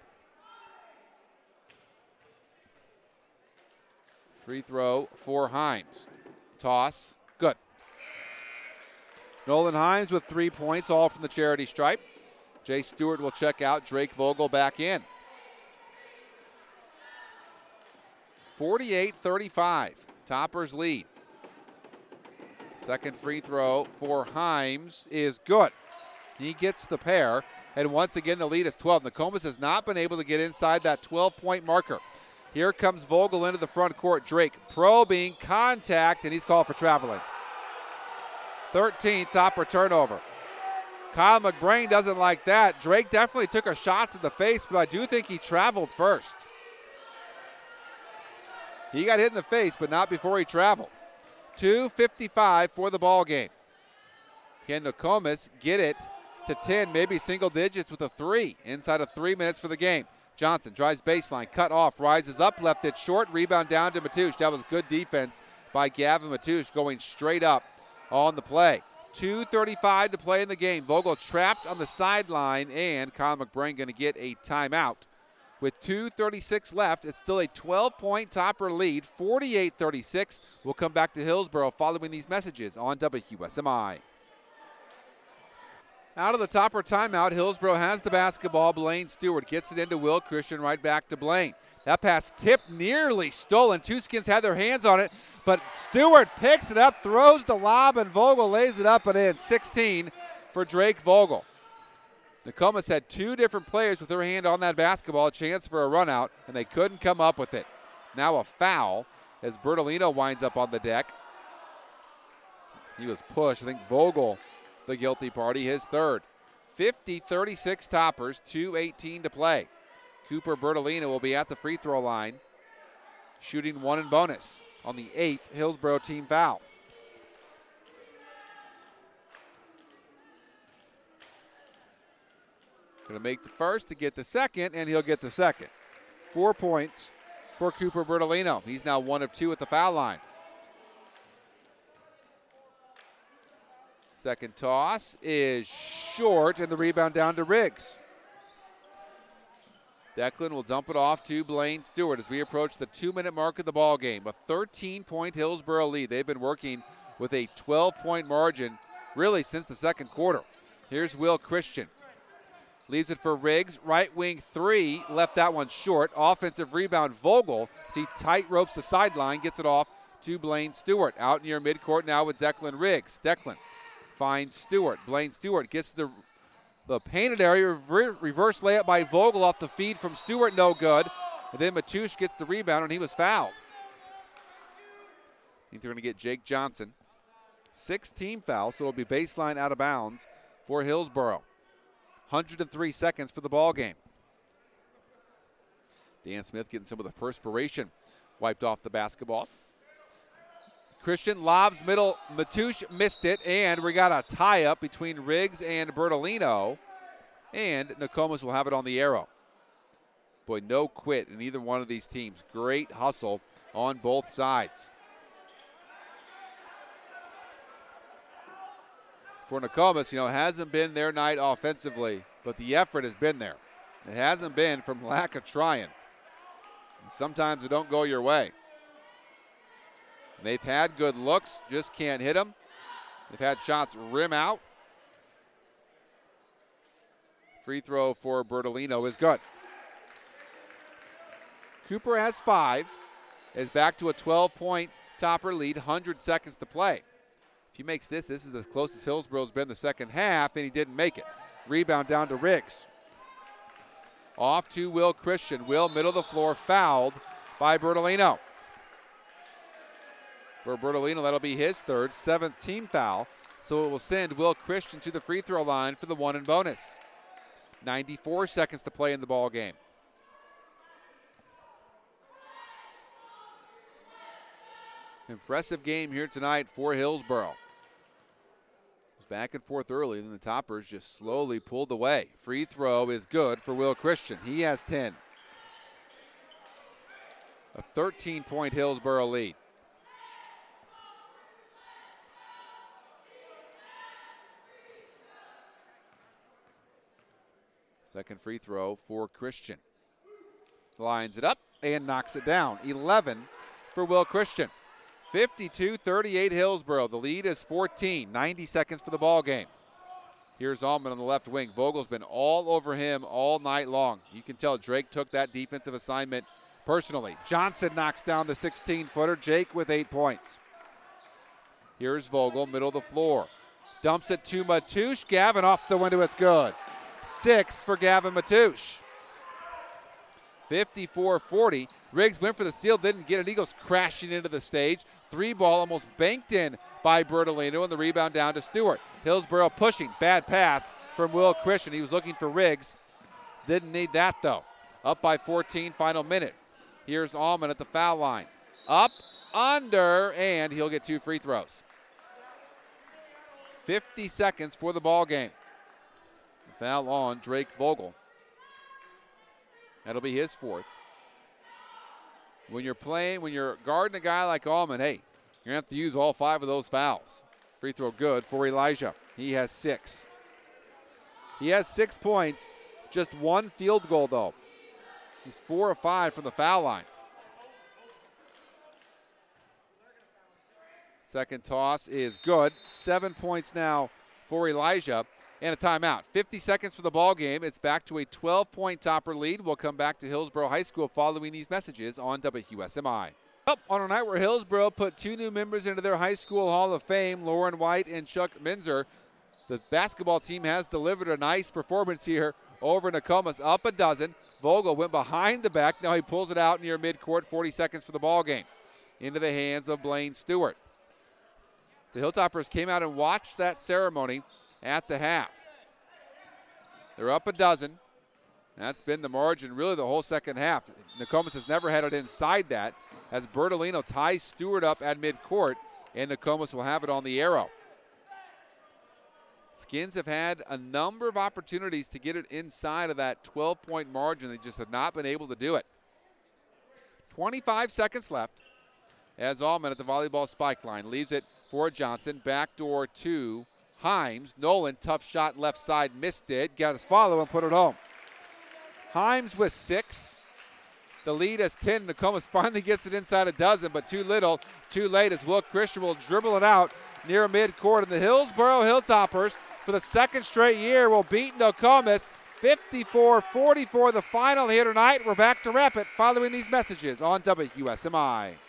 Free throw for Himes. Toss, good. Nolan Himes with three points, all from the charity stripe. Jay Stewart will check out. Drake Vogel back in. forty-eight thirty-five. Toppers lead. Second free throw for Himes is good. He gets the pair. And once again, the lead is twelve. Nokomis has not been able to get inside that twelve-point marker. Here comes Vogel into the front court. Drake probing, contact, and he's called for traveling. thirteenth Topper turnover. Kyle McBrain doesn't like that. Drake definitely took a shot to the face, but I do think he traveled first. He got hit in the face, but not before he traveled. two fifty-five for the ball game. Can Nokomis get it to ten, maybe single digits with a three inside of three minutes for the game? Johnson drives baseline, cut off, rises up, left it short, rebound down to Matoush. That was good defense by Gavin Matoush going straight up on the play. two thirty-five to play in the game. Vogel trapped on the sideline, and Kyle McBrain going to get a timeout. With two thirty-six left, it's still a twelve-point Topper lead, forty-eight thirty-six. We'll come back to Hillsboro following these messages on W S M I. Out of the Topper timeout, Hillsboro has the basketball. Blaine Stewart gets it into Will Christian, right back to Blaine. That pass tipped, nearly stolen. Two Skins had their hands on it, but Stewart picks it up, throws the lob, and Vogel lays it up and in. sixteen for Drake Vogel. Nokomis had two different players with their hand on that basketball, a chance for a run out, and they couldn't come up with it. Now a foul as Bertolino winds up on the deck. He was pushed. I think Vogel, the guilty party, his third. fifty thirty-six Toppers, two eighteen to play. Cooper Bertolino will be at the free throw line, shooting one in bonus on the eighth Hillsboro team foul. Going to make the first to get the second, and he'll get the second. Four points for Cooper Bertolino. He's now one of two at the foul line. Second toss is short, and the rebound down to Riggs. Declan will dump it off to Blaine Stewart as we approach the two-minute mark of the ball game. A thirteen-point Hillsboro lead. They've been working with a twelve-point margin really since the second quarter. Here's Will Christian. Leaves it for Riggs. Right wing three. Left that one short. Offensive rebound, Vogel. See, tight ropes the sideline. Gets it off to Blaine Stewart. Out near midcourt now with Declan Riggs. Declan finds Stewart. Blaine Stewart gets the The painted area, reverse layup by Vogel off the feed from Stewart, no good. And then Matoush gets the rebound, and he was fouled. I think they're going to get Jake Johnson. Six team fouls, so it'll be baseline out of bounds for Hillsboro. one hundred three seconds for the ball game. Dan Smith getting some of the perspiration wiped off the basketball. Christian lobs middle. Matoush missed it, and we got a tie-up between Riggs and Bertolino. And Nokomis will have it on the arrow. Boy, no quit in either one of these teams. Great hustle on both sides. For Nokomis, you know, it hasn't been their night offensively, but the effort has been there. It hasn't been from lack of trying. And sometimes it don't go your way. They've had good looks, just can't hit them. They've had shots rim out. Free throw for Bertolino is good. Cooper has five, is back to a twelve-point Topper lead, one hundred seconds to play. If he makes this, this is as close as Hillsboro's been the second half, and he didn't make it. Rebound down to Riggs. Off to Will Christian. Will, middle of the floor, fouled by Bertolino. For Bertolino, that'll be his third, seventh team foul. So it will send Will Christian to the free throw line for the one and bonus. ninety-four seconds to play in the ball game. Impressive game here tonight for Hillsboro. It was back and forth early, then the Toppers just slowly pulled away. Free throw is good for Will Christian. He has ten. A thirteen-point Hillsboro lead. Second free throw for Christian. Lines it up and knocks it down. eleven for Will Christian. fifty-two thirty-eight Hillsboro. The lead is fourteen. ninety seconds for the ball game. Here's Allman on the left wing. Vogel's been all over him all night long. You can tell Drake took that defensive assignment personally. Johnson knocks down the sixteen-footer. Jake with eight points. Here's Vogel, middle of the floor. Dumps it to Matoush. Gavin off the window. It's good. Six for Gavin Matoush. fifty-four forty. Riggs went for the steal, didn't get it. He goes crashing into the stage. Three ball almost banked in by Bertolino, and the rebound down to Stewart. Hillsboro pushing. Bad pass from Will Christian. He was looking for Riggs. Didn't need that, though. Up by fourteen, final minute. Here's Allman at the foul line. Up, under, and he'll get two free throws. fifty seconds for the ball game. Foul on Drake Vogel. That'll be his fourth. When you're playing, when you're guarding a guy like Allman, hey, you're going to have to use all five of those fouls. Free throw good for Elijah. He has six. He has six points, just one field goal, though. He's four or five from the foul line. Second toss is good. Seven points now for Elijah. And a timeout. fifty seconds for the ball game. It's back to a twelve-point Topper lead. We'll come back to Hillsboro High School following these messages on W S M I. Up on a night where Hillsboro put two new members into their high school Hall of Fame, Lauren White and Chuck Minzer. The basketball team has delivered a nice performance here over Nokomis. Up a dozen. Vogel went behind the back. Now he pulls it out near midcourt. forty seconds for the ball game. Into the hands of Blaine Stewart. The Hilltoppers came out and watched that ceremony at the half. They're up a dozen. That's been the margin really the whole second half. Nokomis has never had it inside that as Bertolino ties Stewart up at midcourt, and Nokomis will have it on the arrow. Skins have had a number of opportunities to get it inside of that twelve-point margin. They just have not been able to do it. twenty-five seconds left as Allman at the volleyball spike line. Leaves it for Johnson. Backdoor to Himes. Nolan, tough shot left side, missed it. Got his follow and put it home. Himes with six. The lead is ten. Nokomis finally gets it inside a dozen, but too little, too late as Will Christian will dribble it out near midcourt. And the Hillsboro Hilltoppers, for the second straight year, will beat Nokomis fifty-four forty-four, the final here tonight. We're back to wrap it following these messages on W S M I.